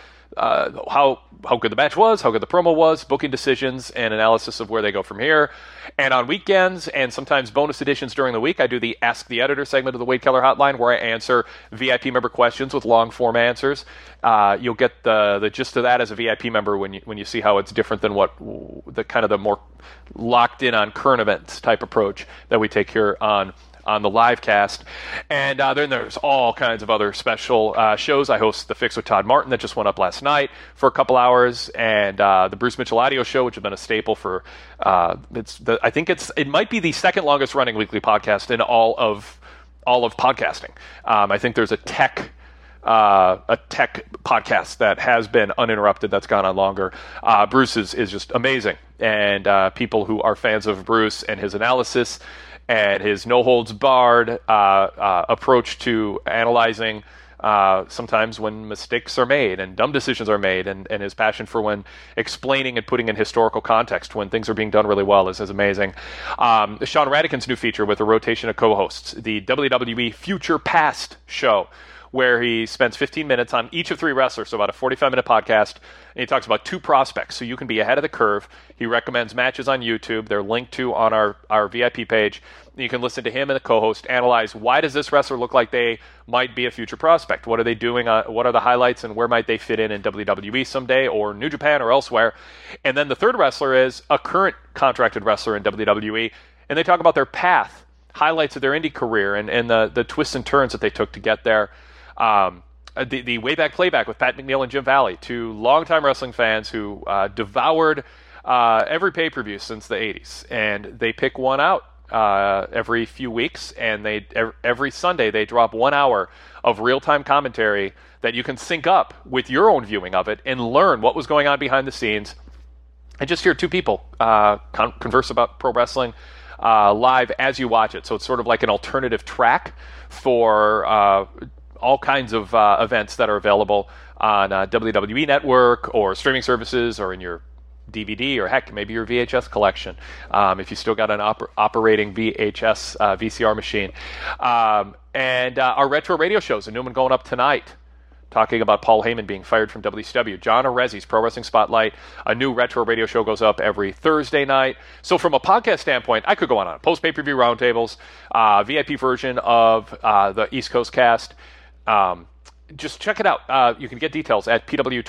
how good the match was, how good the promo was, booking decisions, and analysis of where they go from here. And on weekends, and sometimes bonus editions during the week, I do the Ask the Editor segment of the Wade Keller Hotline, where I answer VIP member questions with long-form answers. You'll get the gist of that as a VIP member when you see how it's different than what the more locked-in on current events type approach that we take here on the Livecast. And then there's all kinds of other special shows. I host The Fix with Todd Martin that just went up last night for a couple hours, and the Bruce Mitchell Audio Show, which has been a staple for it might be the second longest running weekly podcast in all of podcasting. I think there's a tech podcast that has been uninterrupted that's gone on longer. Bruce is just amazing, and people who are fans of Bruce and his analysis and his no-holds-barred approach to analyzing sometimes when mistakes are made and dumb decisions are made, and his passion for when explaining and putting in historical context when things are being done really well is amazing. Sean Radican's new feature with a rotation of co-hosts, the WWE Future Past show, where he spends 15 minutes on each of three wrestlers, so about a 45-minute podcast, and he talks about two prospects, so you can be ahead of the curve. He recommends matches on YouTube. They're linked to on our VIP page. You can listen to him and the co-host analyze, why does this wrestler look like they might be a future prospect? What are they doing? What are the highlights, and where might they fit in WWE someday, or New Japan, or elsewhere? And then the third wrestler is a current contracted wrestler in WWE, and they talk about their path, highlights of their indie career, and the twists and turns that they took to get there. The Wayback Playback with Pat McNeil and Jim Valley, two longtime wrestling fans who devoured every pay-per-view since the 80s, and they pick one out every few weeks, and every Sunday they drop 1 hour of real-time commentary that you can sync up with your own viewing of it and learn what was going on behind the scenes, and just hear two people converse about pro wrestling live as you watch it. So it's sort of like an alternative track for all kinds of events that are available on WWE Network or streaming services, or in your DVD, or heck, maybe your VHS collection, if you still got an operating VHS VCR machine. And our retro radio shows, a new one going up tonight, talking about Paul Heyman being fired from WCW. John Arezzi's Pro Wrestling Spotlight, a new retro radio show, goes up every Thursday night. So from a podcast standpoint, I could go on. Post pay-per-view roundtables, VIP version of the East Coast cast. Just check it out. You can get details at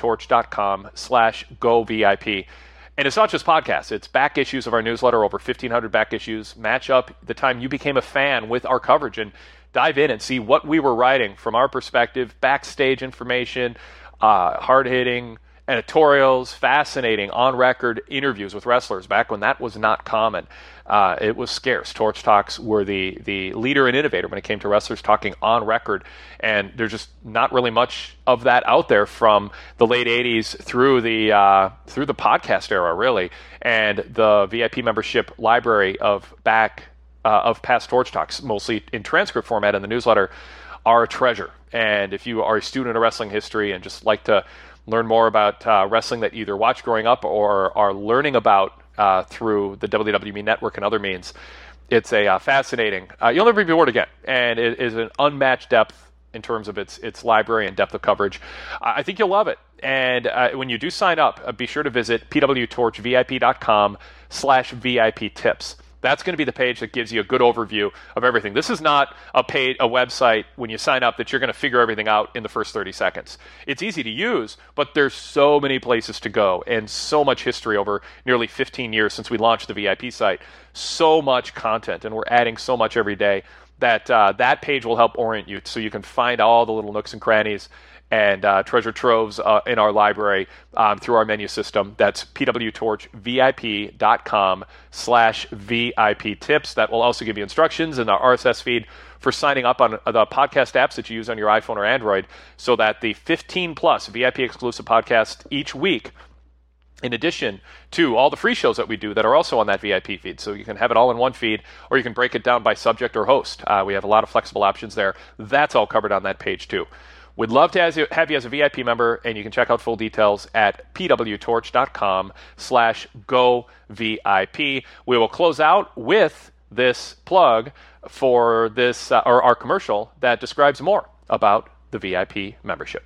pwtorch.com/govip. And it's not just podcasts. It's back issues of our newsletter, over 1,500 back issues. Match up the time you became a fan with our coverage and dive in and see what we were writing from our perspective, backstage information, hard-hitting editorials, fascinating on-record interviews with wrestlers back when that was not common. It was scarce. Torch Talks were the leader and innovator when it came to wrestlers talking on record, and there's just not really much of that out there from the late 80s through the podcast era, really. And the VIP membership library of past Torch Talks, mostly in transcript format in the newsletter, are a treasure. And if you are a student of wrestling history and just like to learn more about wrestling that you either watched growing up or are learning about through the WWE Network and other means, it's a fascinating. You'll never be bored again, and it is an unmatched depth in terms of its library and depth of coverage. I think you'll love it. And when you do sign up, be sure to visit pwtorchvip.com/VIP tips. That's going to be the page that gives you a good overview of everything. This is not a website when you sign up that you're going to figure everything out in the first 30 seconds. It's easy to use, but there's so many places to go and so much history over nearly 15 years since we launched the VIP site. So much content, and we're adding so much every day that that page will help orient you so you can find all the little nooks and crannies and treasure troves in our library through our menu system. That's pwtorchvip.com/VIP tips. That will also give you instructions in our RSS feed for signing up on the podcast apps that you use on your iPhone or Android, so that the 15-plus VIP exclusive podcasts each week, in addition to all the free shows that we do that are also on that VIP feed. So you can have it all in one feed, or you can break it down by subject or host. We have a lot of flexible options there. That's all covered on that page too. We'd love to have you as a VIP member, and you can check out full details at pwtorch.com/govip. We will close out with this plug for this, or our commercial that describes more about the VIP membership.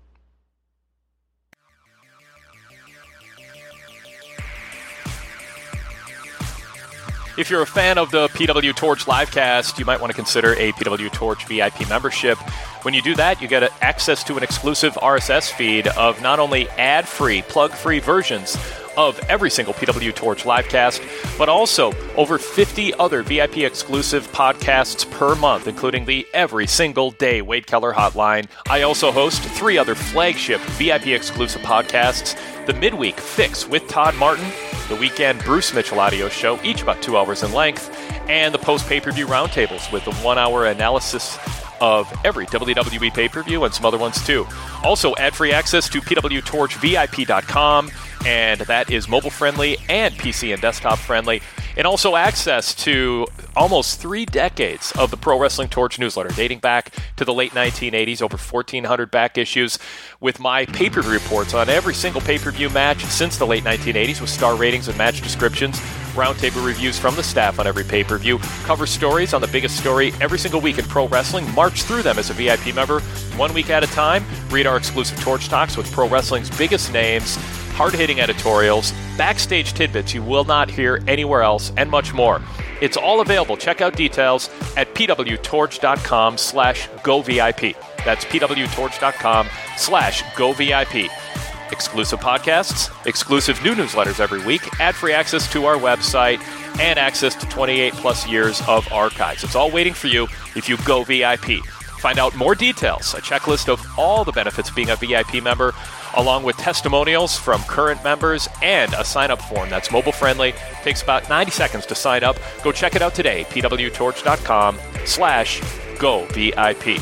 If you're a fan of the PW Torch livecast, you might want to consider a PW Torch VIP membership. When you do that, you get access to an exclusive RSS feed of not only ad-free, plug-free versions of every single PW Torch livecast, but also over 50 other VIP exclusive podcasts per month, including the Every Single Day Wade Keller Hotline. I also host 3 other flagship VIP exclusive podcasts: the Midweek Fix with Todd Martin, the Weekend Bruce Mitchell audio show, each about 2 hours in length, and the post pay-per-view roundtables with the 1-hour analysis of every WWE pay-per-view and some other ones too. Also, ad-free access to pwtorchvip.com, and that is mobile-friendly and PC and desktop-friendly. and also access to almost 3 decades of the Pro Wrestling Torch newsletter, dating back to the late 1980s, over 1,400 back issues, with my pay-per-view reports on every single pay-per-view match since the late 1980s, with star ratings and match descriptions, roundtable reviews from the staff on every pay-per-view, cover stories on the biggest story every single week in pro wrestling, march through them as a VIP member 1 week at a time, read our exclusive Torch Talks with pro wrestling's biggest names, hard-hitting editorials, backstage tidbits you will not hear anywhere else, and much more. It's all available. Check out details at pwtorch.com/govip. That's pwtorch.com/govip. Exclusive podcasts, exclusive new newsletters every week, ad-free access to our website, and access to 28-plus years of archives. It's all waiting for you if you go VIP. Find out more details, a checklist of all the benefits of being a VIP member, along with testimonials from current members and a sign-up form that's mobile-friendly. Takes about 90 seconds to sign up. Go check it out today, pwtorch.com/govip.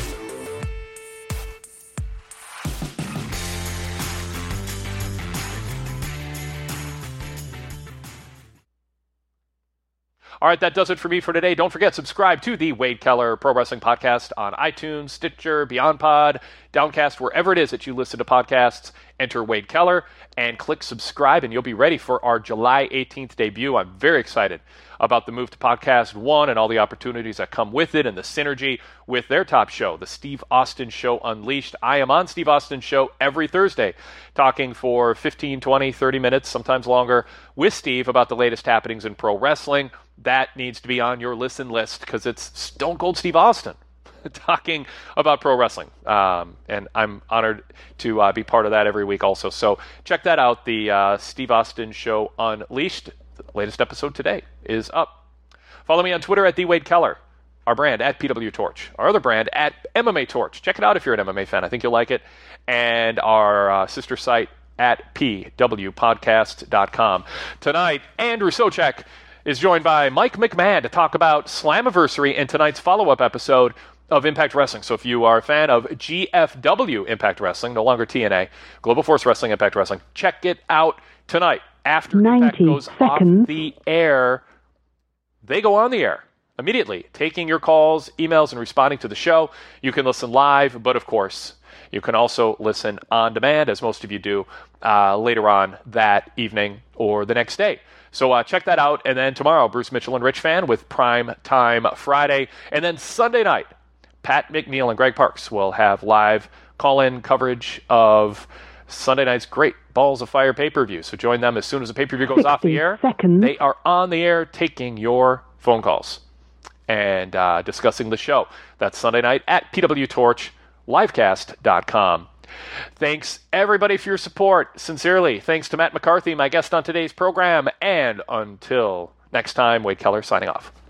All right, that does it for me for today. Don't forget, subscribe to the Wade Keller Pro Wrestling Podcast on iTunes, Stitcher, Beyond Pod, Downcast, wherever it is that you listen to podcasts. Enter Wade Keller and click subscribe, and you'll be ready for our July 18th debut. I'm very excited about the move to Podcast One and all the opportunities that come with it and the synergy with their top show, the Steve Austin Show Unleashed. I am on Steve Austin's show every Thursday, talking for 15, 20, 30 minutes, sometimes longer, with Steve about the latest happenings in pro wrestling. That needs to be on your listen list because it's Stone Cold Steve Austin talking about pro wrestling. And I'm honored to be part of that every week also. So check that out, the Steve Austin Show Unleashed. The latest episode today is up. Follow me on Twitter at @TheWadeKeller. Our brand at PW Torch. Our other brand at MMA Torch. Check it out if you're an MMA fan. I think you'll like it. And our sister site at pwpodcast.com. Tonight, Andrew Socek is joined by Mike McMahon to talk about Slammiversary and tonight's follow-up episode of Impact Wrestling. So if you are a fan of GFW Impact Wrestling, no longer TNA, Global Force Wrestling Impact Wrestling, check it out tonight. After Impact goes off the air, they go on the air immediately, taking your calls, emails, and responding to the show. You can listen live, but of course, you can also listen on demand, as most of you do, later on that evening or the next day. So check that out. And then tomorrow, Bruce Mitchell and Rich Fan with Prime Time Friday. And then Sunday night, Pat McNeil and Greg Parks will have live call-in coverage of Sunday night's great Balls of Fire pay-per-view. So join them as soon as the pay-per-view goes off the air. They are on the air taking your phone calls and discussing the show. That's Sunday night at pwtorchlivecast.com. Thanks, everybody, for your support. Sincerely, thanks to Matt McCarthy, my guest on today's program. And until next time, Wade Keller signing off.